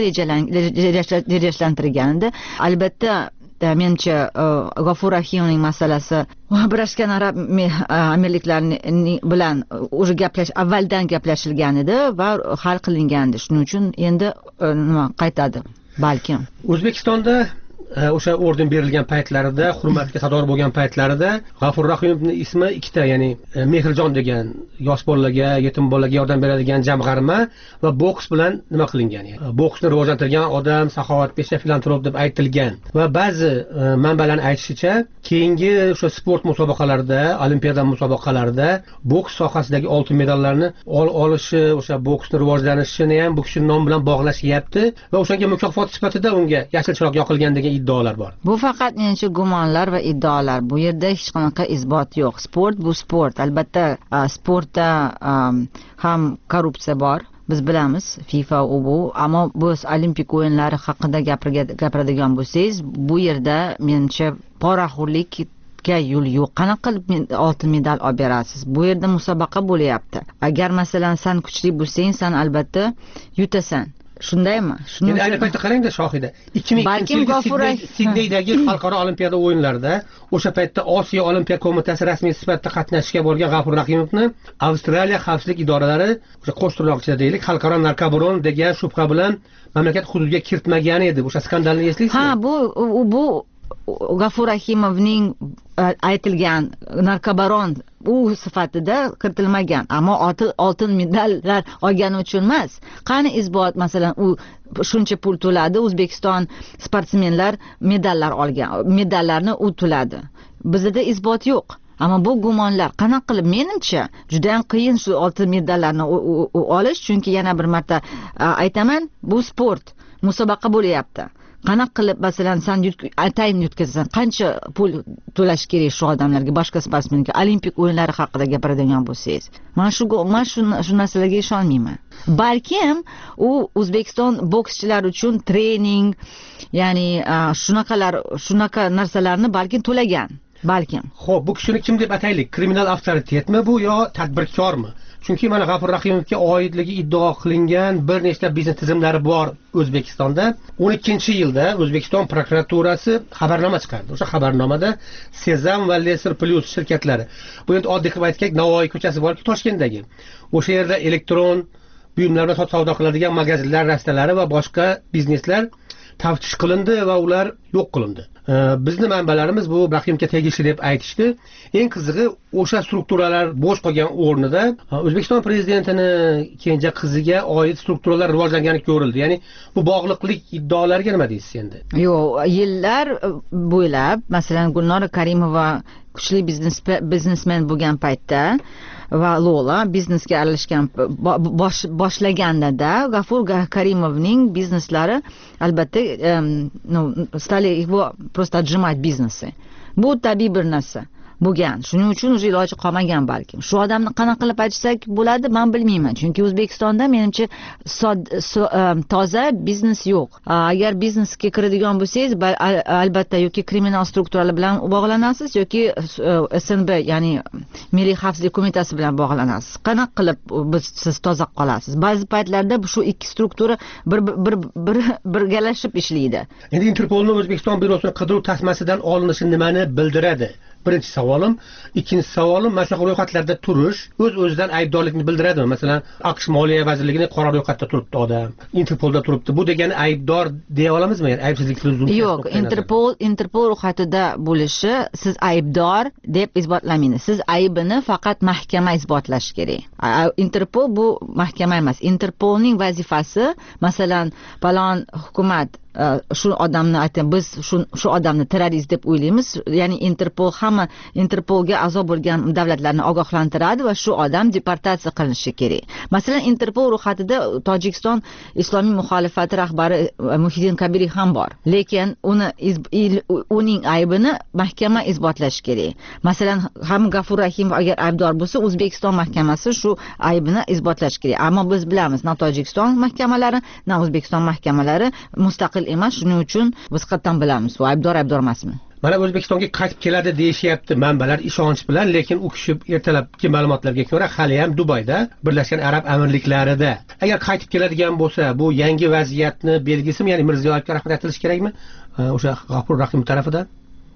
rejalashtirilgan edi. Albatta, menimcha G'afur Rahimovning masalasi Birlashgan Arab Amirliklari bilan o'zi gaplash avvaldan gaplashilgan edi va hal qilingandi. Shuning uchun endi nima qaytadi balkim. O'zbekistonda o'sha orden berilgan paytlarida hurmatga sador bo'lgan paytlarida G'afur Rahimovning ismi ikkita, ya'ni Mehrjon degan yosh bolalarga, yetim bolalarga yordam beradigan jamg'arma va boks bilan nima qilingan, ya'ni boksni rivojlantirgan odam, saxovatpesha filantrop deb aytilgan va ba'zi manbalarning aytishicha keyingi o'sha sport musobaqalarida, olimpiada musobaqalarida boks sohasidagi oltin medallarni olishi, o'sha boksni rivojlanishini ham bu kishining nomi bilan bog'lashyapti va o'shanga mukofot sifatida unga yashil chiroq yoqilgan degan iddaolar bor. Bu faqat menimcha gumonlar va iddaolar. Bu yerda hech qanaqa isbot yo'q. Sport bu sport. Albatta sportda ham korrupsiya bor. Biz bilamiz, FIFA u bu, ammo biz Olimpik o'yinlari haqida gapiradigan bo'lsangiz, bu yerda menimcha poraxo'rlik ga yo'l yo'q. Qanaqa qilib oltin medal olib berasiz? Bu yerda musobaqa bo'lyapti. Agar masalan sen kuchli bo'lsang, sen albatta yutasan. Shundaymi? Endi ayni paytda qarangda Shohida, ikki ming ikkinchi yilda Sidneydagi xalqaro olimpiada o'yinlarida o'sha paytda Osiyo Olimpiya qo'mitasi rasmiy sifatida qatnashishga borgan G'afur Rahimovni Avstraliya xavfsizlik idoralari o'sha qo'sh tirnoqchida deylik, xalqaro narkobaron degan shubha bilan mamlakat hududiga kiritmagan edi. O'sha skandalni eslaysizmi? Ha, bu bu G'afur Rahimovning aytilgan narkobaron u sifatida kiritilmagan, ammo oltin medallar olgani uchun emas. Qani isbot, masalan, u shuncha pul to'ladi, O'zbekiston sportsmenlar medallar olgan, medallarni u to'ladi. Bizda isbot yo'q. Ammo bu gumonlar. Qanaqa qilib, menimcha juda ham qiyin shu oltin medallarni olish, chunki yana bir marta aytaman, bu sport, musobaqa bo'lyapti. Qanaqa qilib masalan sen atayin yutkazasan, qancha pul to'lash kerak shu odamlarga, boshqa sportsmenga, olimpik o'yinlari haqida gapiradigan bo'lsangiz. Men shu men shu narsalarga ishonmayman. Balkim u O'zbekiston bokschilari uchun trening, ya'ni shunaqalar, shunaqa narsalarni balkim to'lagan. Balkim. Xo'p, bu kishini kim deb ataylik? Kriminal avtoritetmi bu yo tadbirkormi? Chunki mana G'afur Rahimovga oidligi iddao qilingan bir nechta biznes tizimlari bor O'zbekistonda. o'n ikkinchi yilda O'zbekiston prokuraturasi xabarnoma chiqardi. O'sha xabarnomada Sezam va Lesser Plus shirkatlari. Bu endi oddiy qilib aytsak, Navoiy ko'chasi borki, Toshkentdagi. O'sha yerda elektron buyumlar bilan savdo qiladigan magazinlar, rastalari va boshqa bizneslar taftish qilindi va ular yo'q qilindi. Bizni manbalarimiz bu Rahimovga tegishli deb aytishdi. Eng qizig'i, o'sha strukturalar bo'sh qolgan o'rnida O'zbekiston prezidentini kenja qiziga oid strukturalar rivojlangani ko'rildi. Ya'ni bu bog'liqlik iddaolariga nima deysiz endi? Yo'q, yillar bo'ylab, masalan, Gulnora Karimova kuchli biznes biznesmen bo'lgan paytda va Lola biznesga aralashgan boshlaganda G'afur Karimovning bizneslari albatta ну стали его просто отжимать бизнесы. Bu tabiiy bir narsa bo'lgan. Shuning uchun o'zi iloji qolmagan balkim. Shu odamni qanaqa qilib aytsak bo'ladi, men bilmayman. Chunki O'zbekistonda menimcha toza biznes yo'q. Agar biznesga kiradigan bo'lsangiz, albatta yoki kriminal strukturalar bilan bog'lanasiz yoki S N B, ya'ni Milliy xavfsizlik qo'mitasi bilan bog'lanasiz. Qanaqa qilib biz siz toza qolasiz? Ba'zi paytlarda bu shu ikki struktura bir bir bir birgalashib ishlaydi. Endi Interpolning O'zbekiston byrosining qidiruv tasmasidan olinishi nimani bildiradi? Birinchi savolim. Ikkinchi savolim, mana shu ro'yxatlarda turish o'z-o'zidan aybdorlikni bildiradimi? Masalan, AQSh Moliya vazirligining qora ro'yxatda turibdi odam, Interpolda turibdi. Bu degani aybdor deya olamizmi? Ya'ni aybsizlik prezumsiyasi. Yo'q, Interpol Interpol ro'yxatida bo'lishi siz aybdor deb isbotlamaydi. Siz aybini faqat mahkama isbotlashi kerak. Interpol bu mahkama emas. Interpolning vazifasi, masalan, falon hukumat shu odamni aytgan, biz shu shu odamni terrorist deb o'ylaymiz, ya'ni Interpol hamma Interpolga a'zo bo'lgan davlatlarni ogohlantiradi va shu odam deportatsiya qilinishi kerak. Masalan, Interpol ro'yxatida Tojikiston islomiy muxolifati rahbari Muhiddin Kabirov ham bor, lekin uni uning aybini mahkama isbotlashi kerak. Masalan, ham G'afur Rahimov agar aybdor bo'lsa, O'zbekiston mahkamasi shu aybini isbotlashi kerak. Ammo biz bilamiz, na Tojikiston mahkamalari, na O'zbekiston mahkamalari mustaqil emas, shuning uchun biz qattan bilamiz, u aybdor aybdor emasmi. Mana O'zbekistonga qaytib keladi deyishyapti manbalar ishonch bilan, lekin u kishi ertalabki ma'lumotlarga ko'ra hali ham Dubayda, Birlashgan Arab Amirliklarida. Agar qaytib keladigan bo'lsa, bu yangi vaziyatni belgisimi, ya'ni Mirziyoyevga rahmat aytilishi kerakmi? O'sha G'afur Rahimov tarafidan?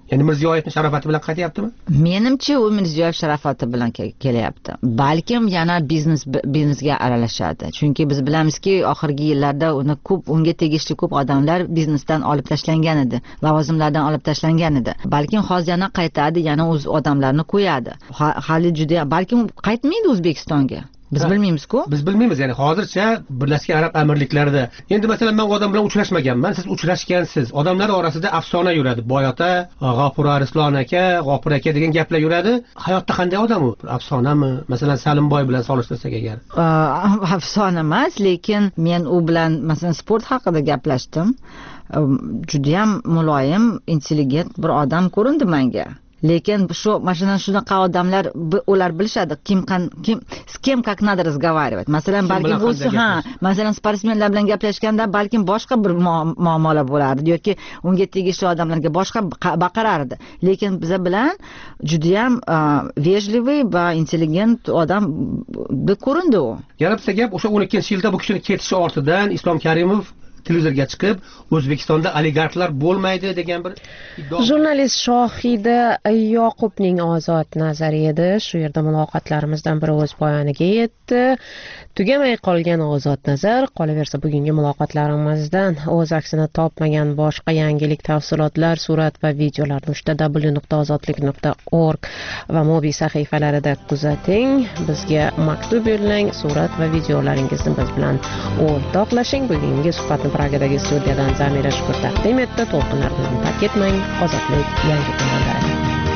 ya'ni Mirziyoyevning sharofati bilan qaytyaptimi? Menimcha u Mirziyoyev sharofati bilan kelyapti. Balkim yana biznes biznesga aralashadi. Chunki biz bilamizki, oxirgi yillarda uni ko'p unga tegishli ko'p odamlar biznesdan olib tashlangan edi, lavozimlardan olib tashlangan edi. Balkim hozir yana qaytadi, yana o'z odamlarni qo'yadi. Hali juda balkim qaytmaydi O'zbekistonga. Biz bilmaymiz-ku. Biz bilmaymiz, ya'ni hozircha Birlashgan Arab Amirliklarida. Endi masalan men odam bilan uchrashmaganman, siz uchrashgansiz. Odamlar orasida afsona yuradi. Boyota, G'ofur Arslon aka, G'ofur aka degan gaplar yuradi. Hayotda qanday odam u? Afsonami? Masalan Salimboy bilan solishtirsak agar. Afsona emas, lekin men u bilan masalan sport haqida gaplashdim. Juda ham muloyim, intelligent bir odam ko'rindi menga. Lekin shu mashalan shunaqa odamlar ular bilishadi kim kim с кем как надо разговаривать. Masalan balkim o'zi ha, masalan sportsmenlar bilan gaplashganda balkim boshqa bir muammolar bo'lardi yoki unga tegishli odamlarga boshqa baqirardi. Lekin biz bilan juda ham vejливый va intelligent odam deb ko'rindi u. Yana bitta gap, o'sha o'n ikkinchi yilda bu kishini ketishi ortidan Islom Karimov televizorga chiqib O'zbekistonda oligarxlar bo'lmaydi degan bir iddao. Jurnalist Shohida Yoqubning ozod nazari edi. Shu yerda muloqotlarimizdan biri o'z poyoniga yetdi. Tugamay qolgan ozod nazar, qolaversa bugungi muloqotlarimizdan o'z aksini topmagan boshqa yangilik, tafsilotlar, surat va videolar nushta w nuqta ozodlik nuqta org va mobil sahifalarida kuzating. Bizga maktub yo'llang, surat va videolaringizni biz bilan o'rtoqlashing. Bugungi suhbatni Pragadagi studiyadan Zamira Shukur taqdim etdi. To'lqinlar bilan tark etmang. Ozodlik yangi kunlarda.